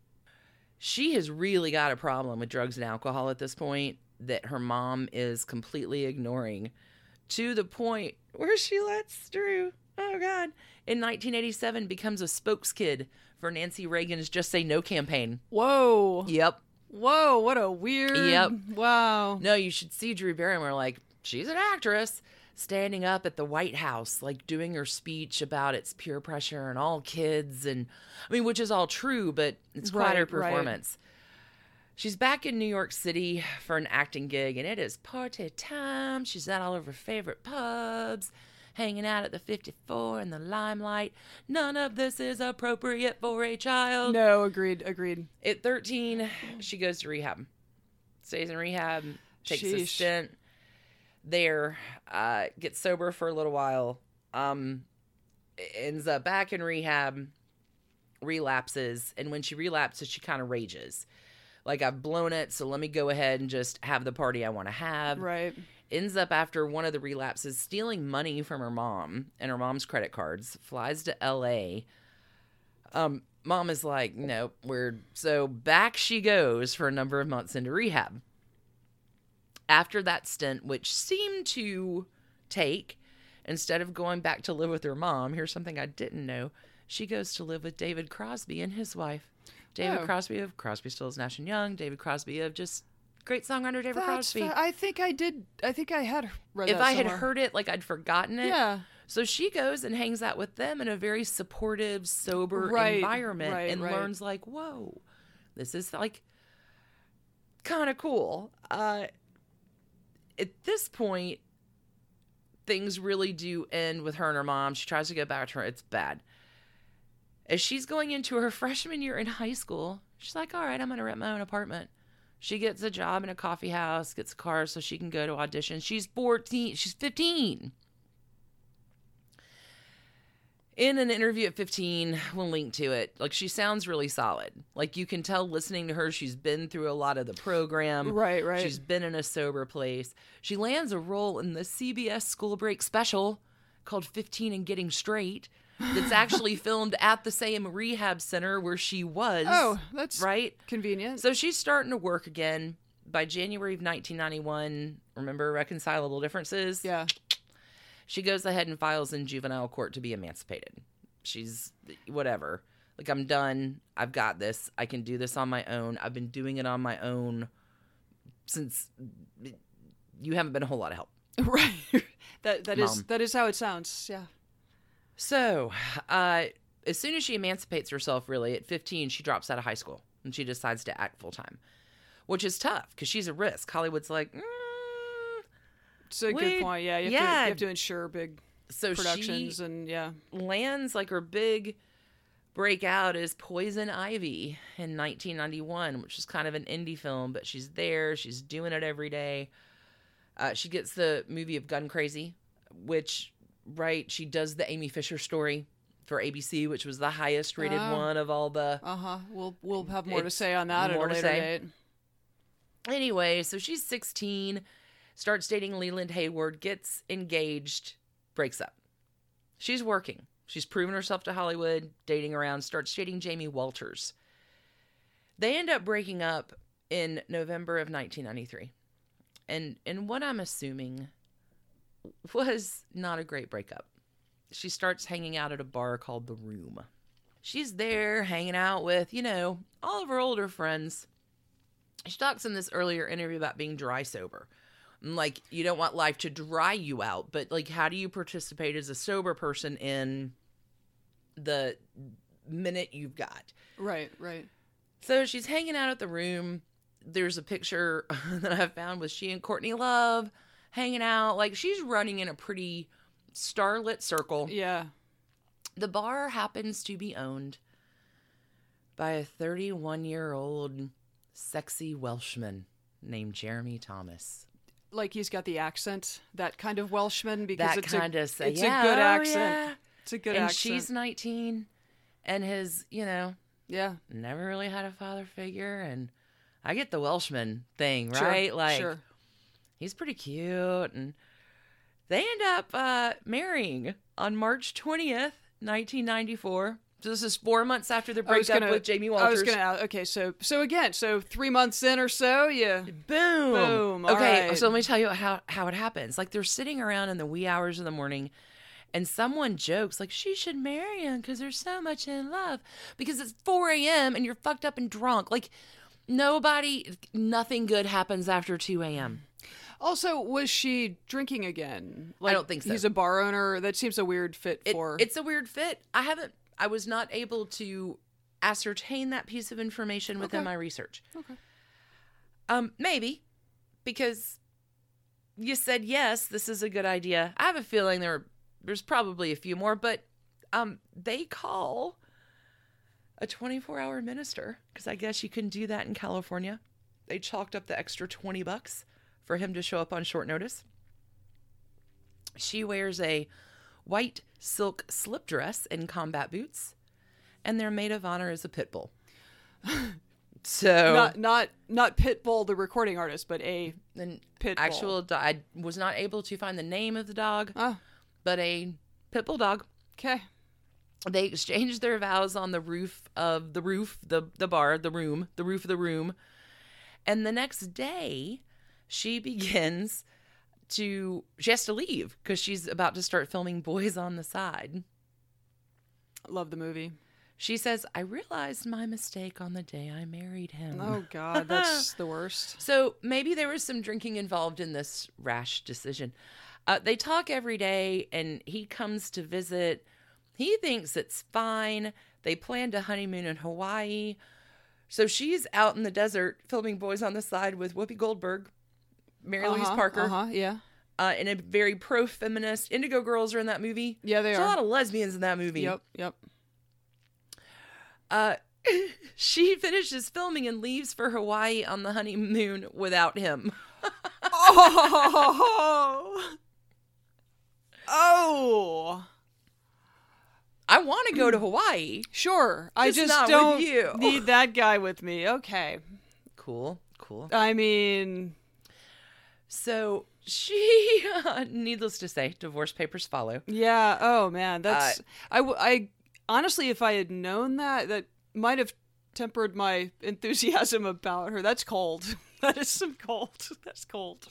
She has really got a problem with drugs and alcohol at this point that her mom is completely ignoring, to the point where she lets Drew, oh God, in nineteen eighty-seven becomes a spokeskid for Nancy Reagan's Just Say No campaign. Whoa. Yep. Whoa, what a weird. Yep. Wow. No, you should see Drew Barrymore, like, she's an actress, standing up at the White House, like, doing her speech about its peer pressure and all kids, and, I mean, which is all true, but it's quite Right, her performance. Right. She's back in New York City for an acting gig, and it is party time. She's at all of her favorite pubs, hanging out at the fifty-four in the Limelight. None of this is appropriate for a child. No, agreed, agreed. At thirteen, she goes to rehab. Stays in rehab, takes a Sheesh. stint there, uh, gets sober for a little while, um, ends up back in rehab, relapses, and when she relapses, she kind of rages. Like, I've blown it, so let me go ahead and just have the party I want to have. Right. Ends up, after one of the relapses, stealing money from her mom and her mom's credit cards, flies to L A. Um, mom is like, nope, we're... So back she goes for a number of months into rehab. After that stint, which seemed to take, instead of going back to live with her mom, here's something I didn't know, she goes to live with David Crosby and his wife. David Oh. Crosby of Crosby, Stills, Nash and Young. David Crosby of just great songwriter David That's Crosby. fa- I think I did. I think I had read If that I had somewhere. heard it, like, I'd forgotten it. Yeah. So she goes and hangs out with them in a very supportive, sober Right, environment right, and right. learns, like, whoa, this is, like, kind of cool. Uh, at this point, things really do end with her and her mom. She tries to go back to her. It's bad. As she's going into her freshman year in high school, she's like, all right, I'm going to rent my own apartment. She gets a job in a coffee house, gets a car so she can go to auditions. She's fourteen. She's fifteen. In an interview at fifteen, we'll link to it. Like, she sounds really solid. Like, you can tell listening to her, she's been through a lot of the program. Right, right. She's been in a sober place. She lands a role in the C B S school break special called fifteen and Getting Straight. That's actually filmed at the same rehab center where she was. Oh, that's right. convenient. So she's starting to work again. By January of nineteen ninety-one, remember Reconcilable Differences? yeah. She goes ahead and files in juvenile court to be emancipated. She's whatever. Like, I'm done. I've got this. I can do this on my own. I've been doing it on my own since you haven't been a whole lot of help. Right. that that is Mom. that is how it sounds. Yeah. So, uh, as soon as she emancipates herself, really, at fifteen, she drops out of high school and she decides to act full time, which is tough because she's a risk. Hollywood's like, mm. It's a We- good point. Yeah. You have, yeah. To, you have to ensure big so productions she and yeah. lands, like, her big breakout is Poison Ivy in nineteen ninety-one, which is kind of an indie film, but she's there. She's doing it every day. Uh, she gets the movie of Gun Crazy, which, right, she does the Amy Fisher story for A B C, which was the highest rated Oh. one of all the... Uh huh. We'll we'll have more to It's say on that at a more to later say. date. Anyway, so she's sixteen, starts dating Leland Hayward, gets engaged, breaks up. She's working. She's proven herself to Hollywood, dating around, starts dating Jamie Walters. They end up breaking up in November of nineteen ninety-three. And and what I'm assuming was not a great breakup. She starts hanging out at a bar called The Room. She's there hanging out with, you know, all of her older friends. She talks in this earlier interview about being dry sober. And, like, you don't want life to dry you out, but, like, how do you participate as a sober person in the minute you've got? Right. Right. So she's hanging out at The Room. There's a picture that I found with she and Courtney Love hanging out. Like, she's running in a pretty starlit circle. Yeah. The bar happens to be owned by a thirty-one-year-old sexy Welshman named Jeremy Thomas. Like he's got the accent, that kind of Welshman, because That it's kind a, of say, it's yeah, a good oh, accent. yeah. It's a good and accent. she's nineteen, and his, you know, yeah, never really had a father figure. And I get the Welshman thing, Sure, right? Like, sure. he's pretty cute. And they end up uh, marrying on March twentieth, nineteen ninety-four. So this is four months after the I was breakup gonna- with Jamie Walters. I was gonna. Okay, so so again, so three months in or so, yeah. Boom. Boom. All Okay, right. so let me tell you how, how it happens. Like, they're sitting around in the wee hours of the morning, and someone jokes, like, she should marry him because they're so much in love. Because it's four a.m. and you're fucked up and drunk. Like, nobody, nothing good happens after two a.m. Also, was she drinking again? Like, don't think so. He's a bar owner. That seems a weird fit It, for. it's a weird fit. I haven't, I was not able to ascertain that piece of information within Okay. my research. Okay. Um, maybe because you said yes, this is a good idea. I have a feeling there there's probably a few more, but um, they call a twenty-four hour minister because I guess you can do that in California. They chalked up the extra twenty bucks for him to show up on short notice. She wears a white silk slip dress and combat boots, and their maid of honor is a pit bull. So not not not Pitbull, the recording artist, but a an pit bull. actual do- I was not able to find the name of the dog, Oh, but a pit bull dog. okay. They exchanged their vows on the roof of the roof, the the bar, the room, the roof of the room. And the next day, she begins to she has to leave because she's about to start filming Boys on the Side. Love the movie. She says, "I realized my mistake on the day I married him." Oh God, that's the worst. So maybe there was some drinking involved in this rash decision. Uh, they talk every day, and he comes to visit. He thinks it's fine. They planned a honeymoon in Hawaii. So she's out in the desert filming Boys on the Side with Whoopi Goldberg, Mary Louise Uh-huh, Parker, Uh-huh, yeah. uh, and a very pro-feminist. Indigo Girls are in that movie. Yeah, they There's are. a lot of lesbians in that movie. Yep, yep. Uh, she finishes filming and leaves for Hawaii on the honeymoon without him. Oh. Oh. I want to go to Hawaii. Sure. I Just just not with don't you. need that guy with me. Okay. Cool, cool. I mean, So she, needless to say, divorce papers follow. yeah. Oh man, that's Uh, I, w- I honestly, if I had known that, that might have tempered my enthusiasm about her. That's cold. That is some cold. That's cold.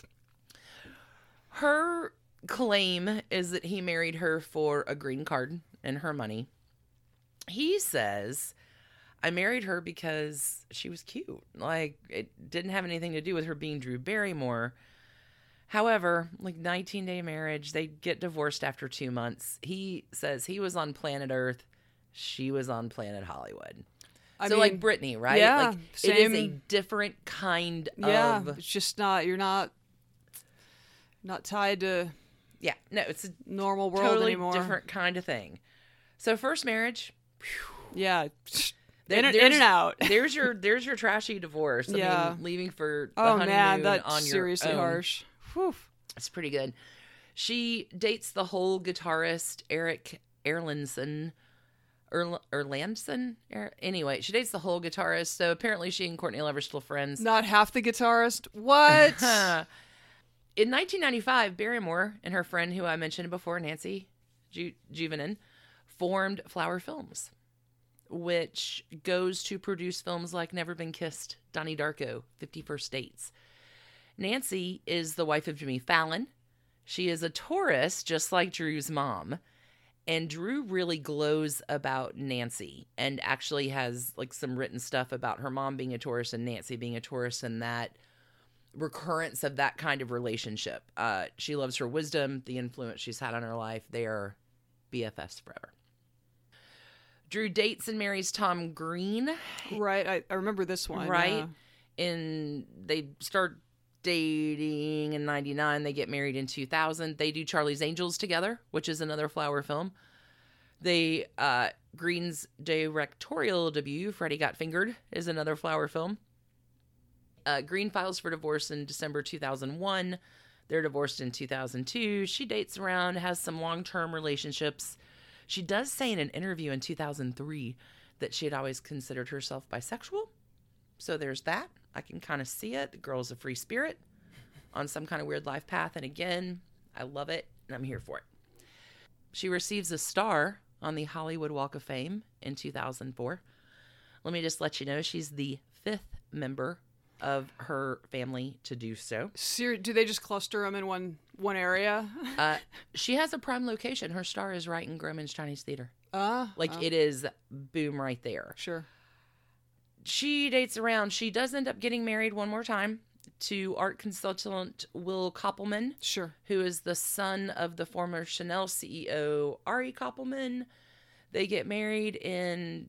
Her claim is that he married her for a green card and her money. He says, I married her because she was cute. Like, it didn't have anything to do with her being Drew Barrymore. However, like nineteen-day marriage, they get divorced after two months. He says he was on planet Earth. She was on planet Hollywood. I so mean, like Britney, right? yeah, like it is a same- different kind Yeah, of it's just not. You're not not tied to yeah. No, it's a normal world totally anymore. different kind of thing. So first marriage, Yeah. there- in, and- in there's- and out. there's your there's your trashy divorce. I Yeah. mean, leaving for the Oh honeymoon man, that's on your seriously own. harsh. Whew. It's pretty good. She dates the whole guitarist Eric Erlandson. Erl- Erlandson? Er- anyway, she dates the whole guitarist. So apparently she and Courtney Love are still friends. Not half the guitarist. What? In nineteen ninety-five, Barrymore and her friend who I mentioned before, Nancy Ju- Juvenin, formed Flower Films, which goes to produce films like Never Been Kissed, Donnie Darko, fifty First Dates. Nancy is the wife of Jimmy Fallon. She is a Taurus, just like Drew's mom. And Drew really glows about Nancy and actually has like some written stuff about her mom being a Taurus and Nancy being a Taurus and that recurrence of that kind of relationship. Uh, she loves her wisdom, the influence she's had on her life. They are B F Fs forever. Drew dates and marries Tom Green. Right. I, I remember this one. Right. yeah. In they start dating in ninety-nine. They get married in two thousand. They do Charlie's Angels together, which is another Flower film. They uh, Green's directorial debut, Freddie Got Fingered, is another Flower film. Uh, Green files for divorce in December two thousand one. They're divorced in two thousand two. She dates around, has some long-term relationships. She does say in an interview in two thousand three that she had always considered herself bisexual. So there's that. I can kind of see it. The girl's a free spirit on some kind of weird life path. And again, I love it and I'm here for it. She receives a star on the Hollywood Walk of Fame in two thousand four. Let me just let you know she's the fifth member of her family to do so. Ser- do they just cluster them in one one area? uh, she has a prime location. Her star is right in Grauman's Chinese Theater. Uh, Like, uh, it is boom right there. Sure. She dates around. She does end up getting married one more time to art consultant Will Koppelman, Sure. who is the son of the former Chanel C E O, Ari Koppelman. They get married in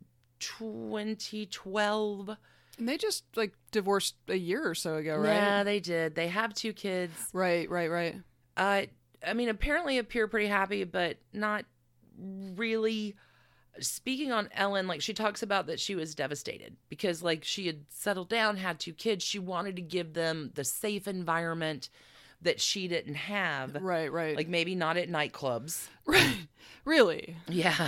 twenty twelve. And they just, like, divorced a year or so ago, right? Yeah, they did. They have two kids. Right, right, right. Uh, I mean, apparently appear pretty happy, but not really. Speaking on Ellen, like, she talks about that she was devastated because, like, she had settled down, had two kids. She wanted to give them the safe environment that she didn't have. Right, right. Like, maybe not at nightclubs. right. Really? Yeah.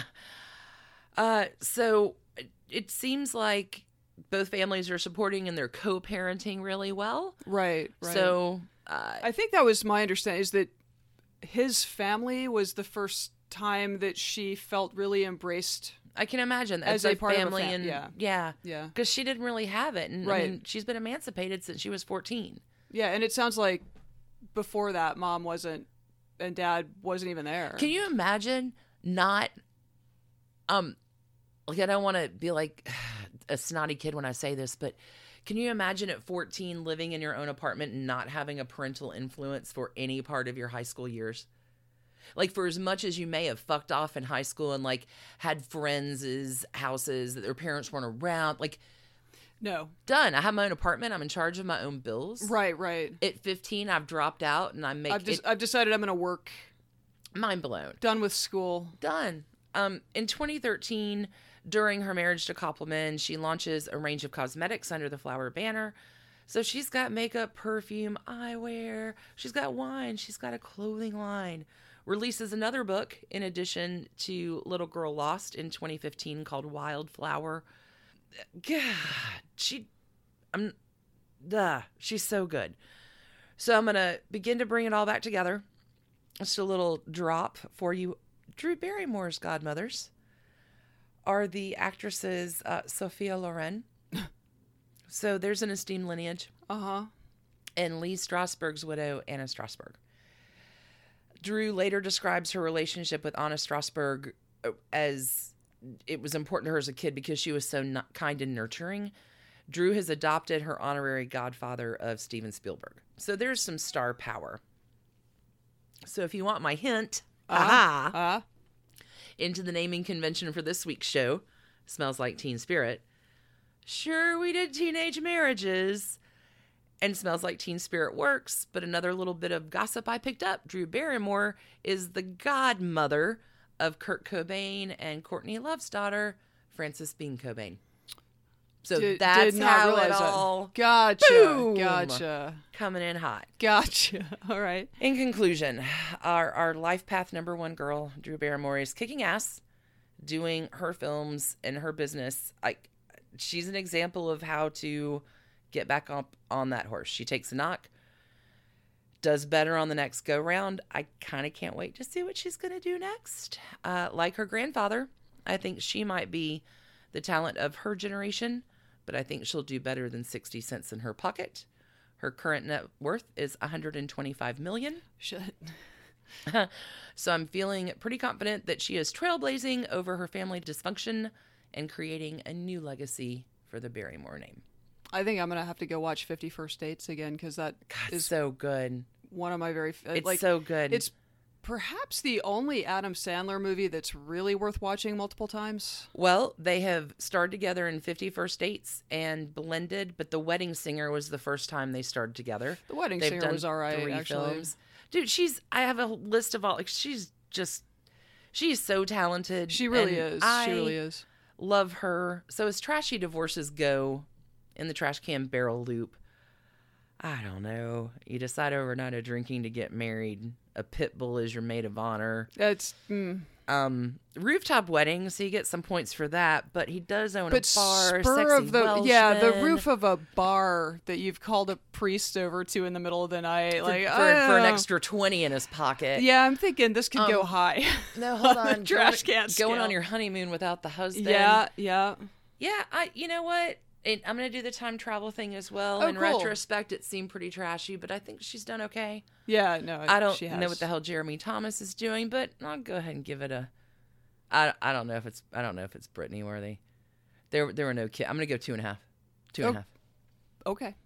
Uh, so it- it seems like both families are supporting and they're co-parenting really well. Right, right. So uh, I think that was my understanding, is that his family was the first time that she felt really embraced. I can imagine As as a a part of a family, fam- and yeah. yeah, Yeah. because she didn't really have it, and I Right. mean, she's been emancipated since she was fourteen. Yeah, and it sounds like before that, mom wasn't, and dad wasn't even there. Can you imagine not, um, like, I don't want to be like a snotty kid when I say this, but can you imagine at fourteen living in your own apartment and not having a parental influence for any part of your high school years? Like, for as much as you may have fucked off in high school and, like, had friends' houses that their parents weren't around, like, No. done. I have my own apartment. I'm in charge of my own bills. Right, right. At fifteen, I've dropped out and I'm making I've just it I've decided I'm going to work. mind blown. Done with school. Done. Um, in twenty thirteen, during her marriage to Koppelman, she launches a range of cosmetics under the Flower banner. So she's got makeup, perfume, eyewear. She's got wine. She's got a clothing line. Releases another book in addition to Little Girl Lost in twenty fifteen called Wildflower. God, she, I'm, duh, she's so good. So I'm going to begin to bring it all back together. Just a little drop for you. Drew Barrymore's godmothers are the actresses uh, Sophia Loren. So there's an esteemed lineage. Uh-huh. And Lee Strasberg's widow, Anna Strasberg. Drew later describes her relationship with Anna Strasberg as it was important to her as a kid because she was so not kind and nurturing. Drew has adopted her honorary godfather of Steven Spielberg. So there's some star power. So if you want my hint, aha, Uh, into the naming convention for this week's show, Smells Like Teen Spirit. Sure, we did teenage marriages, and Smells Like Teen Spirit works, but another little bit of gossip I picked up, Drew Barrymore is the godmother of Kurt Cobain and Courtney Love's daughter, Frances Bean Cobain. So did, that's did not how realize it that. all Gotcha. Boom. Gotcha. coming in hot. Gotcha. All right. In conclusion, our, our life path number one girl, Drew Barrymore, is kicking ass, doing her films and her business. I, she's an example of how to get back up on that horse. She takes a knock, does better on the next go round. I kind of can't wait to see what she's going to do next. Uh, like her grandfather, I think she might be the talent of her generation, but I think she'll do better than sixty cents in her pocket. Her current net worth is one hundred twenty-five million Shit. dollars. So I'm feeling pretty confident that she is trailblazing over her family dysfunction and creating a new legacy for the Barrymore name. I think I'm gonna have to go watch fifty First Dates again because that God, is so good. one of my very f- It's like. so good. It's perhaps the only Adam Sandler movie that's really worth watching multiple times. Well, they have starred together in fifty First Dates and blended, but The Wedding Singer was the first time they starred together. The Wedding They've Singer done was all right, three actually. films. Dude, she's, I have a list of all, like, she's just, She's so talented. She really and is. I She really is. love her. So as trashy divorces go in the trash can barrel loop, I don't know. You decide overnight of drinking to get married. A pit bull is your maid of honor. It's mm. Um, rooftop wedding, so you get some points for that. But he does own but a bar. spur Sexy of the yeah, the Welshman. roof of a bar that you've called a priest over to in the middle of the night, for, like for, I for don't an know. extra twenty in his pocket. Yeah, I'm thinking this could go Um, high. No, hold on the on. trash going, can going scale. on your honeymoon without the husband. Yeah, yeah. Yeah, I. You know what? It, I'm going to do the time travel thing as well. Oh, in cool. retrospect, it seemed pretty trashy, but I think she's done okay. Yeah, no, I don't she know has. what the hell Jeremy Thomas is doing, but I'll go ahead and give it a. I, I don't know if it's I don't know if it's Brittany worthy. There there were no kids. I'm going to go two and a half. Two and a Oh. half. Okay.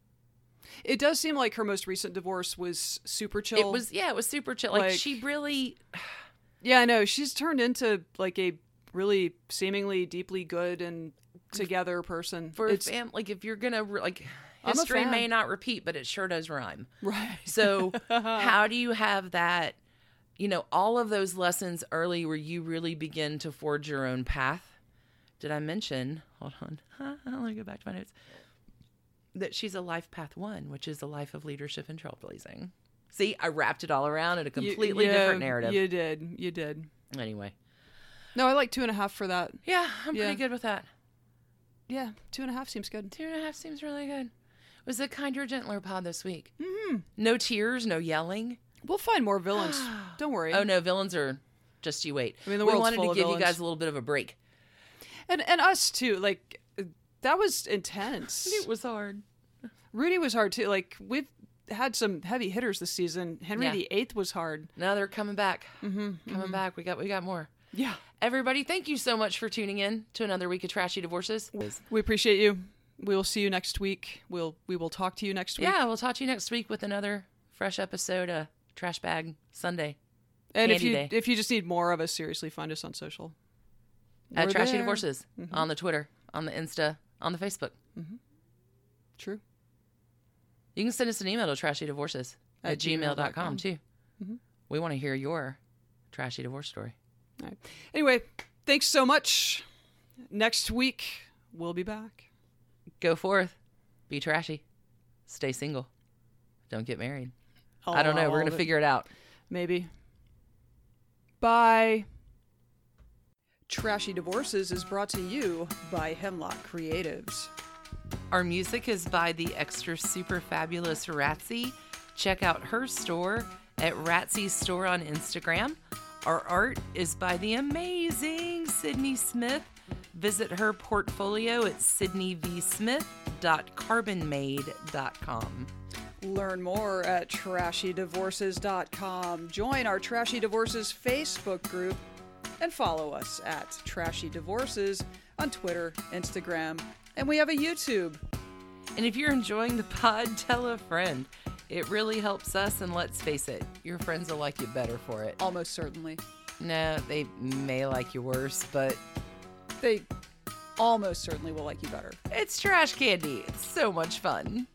It does seem like her most recent divorce was super chill. It was yeah, it was super chill. Like, Like- she really. Yeah, I know. She's turned into like a really seemingly deeply good and together person. For it's a fam, like if you're gonna re- like I'm a history fan. may not repeat, but it sure does rhyme. right. So how do you have that? You know, all of those lessons early where you really begin to forge your own path. Did I mention? Hold on, let me go back to my notes. That she's a life path one, which is a life of leadership and trailblazing. See, I wrapped it all around in a You- completely yeah, different narrative. You did. You did. Anyway, No, I like two and a half for that. yeah, I'm Yeah. pretty good with that. Yeah, two and a half seems good. Two and a half seems really good. It was a kinder, gentler pod this week. Mm-hmm. No tears, no yelling. We'll find more villains. Don't worry. Oh no, villains are just you wait. I mean, the we world's wanted full to of give you villains. guys a little bit of a break. And and us too. Like that was intense. It was hard. Rudy was hard too. Like we've had some heavy hitters this season. Henry Yeah. the Eighth was hard. Now they're coming back. Mm-hmm, coming back. We got we got more. Yeah. Everybody, thank you so much for tuning in to another week of Trashy Divorces. We appreciate you. We'll see you next week. We'll we will talk to you next week. Yeah, we'll talk to you next week with another fresh episode of Trash Bag Sunday. And if Candy you Day. if you just need more of us, seriously, find us on social. At We're Trashy there. Divorces on the Twitter, on the Insta, on the Facebook. True. You can send us an email to trashydivorces at, At gmail gmail dot com dot too. We want to hear your trashy divorce story. All right. Anyway, thanks so much. Next week we'll be back. Go forth, be trashy, stay single, don't get married. I don't know. We're going to figure it out. Maybe. Bye. Trashy Divorces is brought to you by Hemlock Creatives. Our music is by the extra super fabulous Ratsy. Check out her store at Ratsy's store on Instagram. Our art is by the amazing Sydney Smith. Visit her portfolio at sydney v smith dot carbon made dot com. Learn more at trashy divorces dot com. Join our Trashy Divorces Facebook group and follow us at Trashy Divorces on Twitter, Instagram, and we have a YouTube. And if you're enjoying the pod, tell a friend. It really helps us, and let's face it, your friends will like you better for it. Almost certainly. No, they may like you worse, but They almost certainly will like you better. it's trash candy. It's so much fun.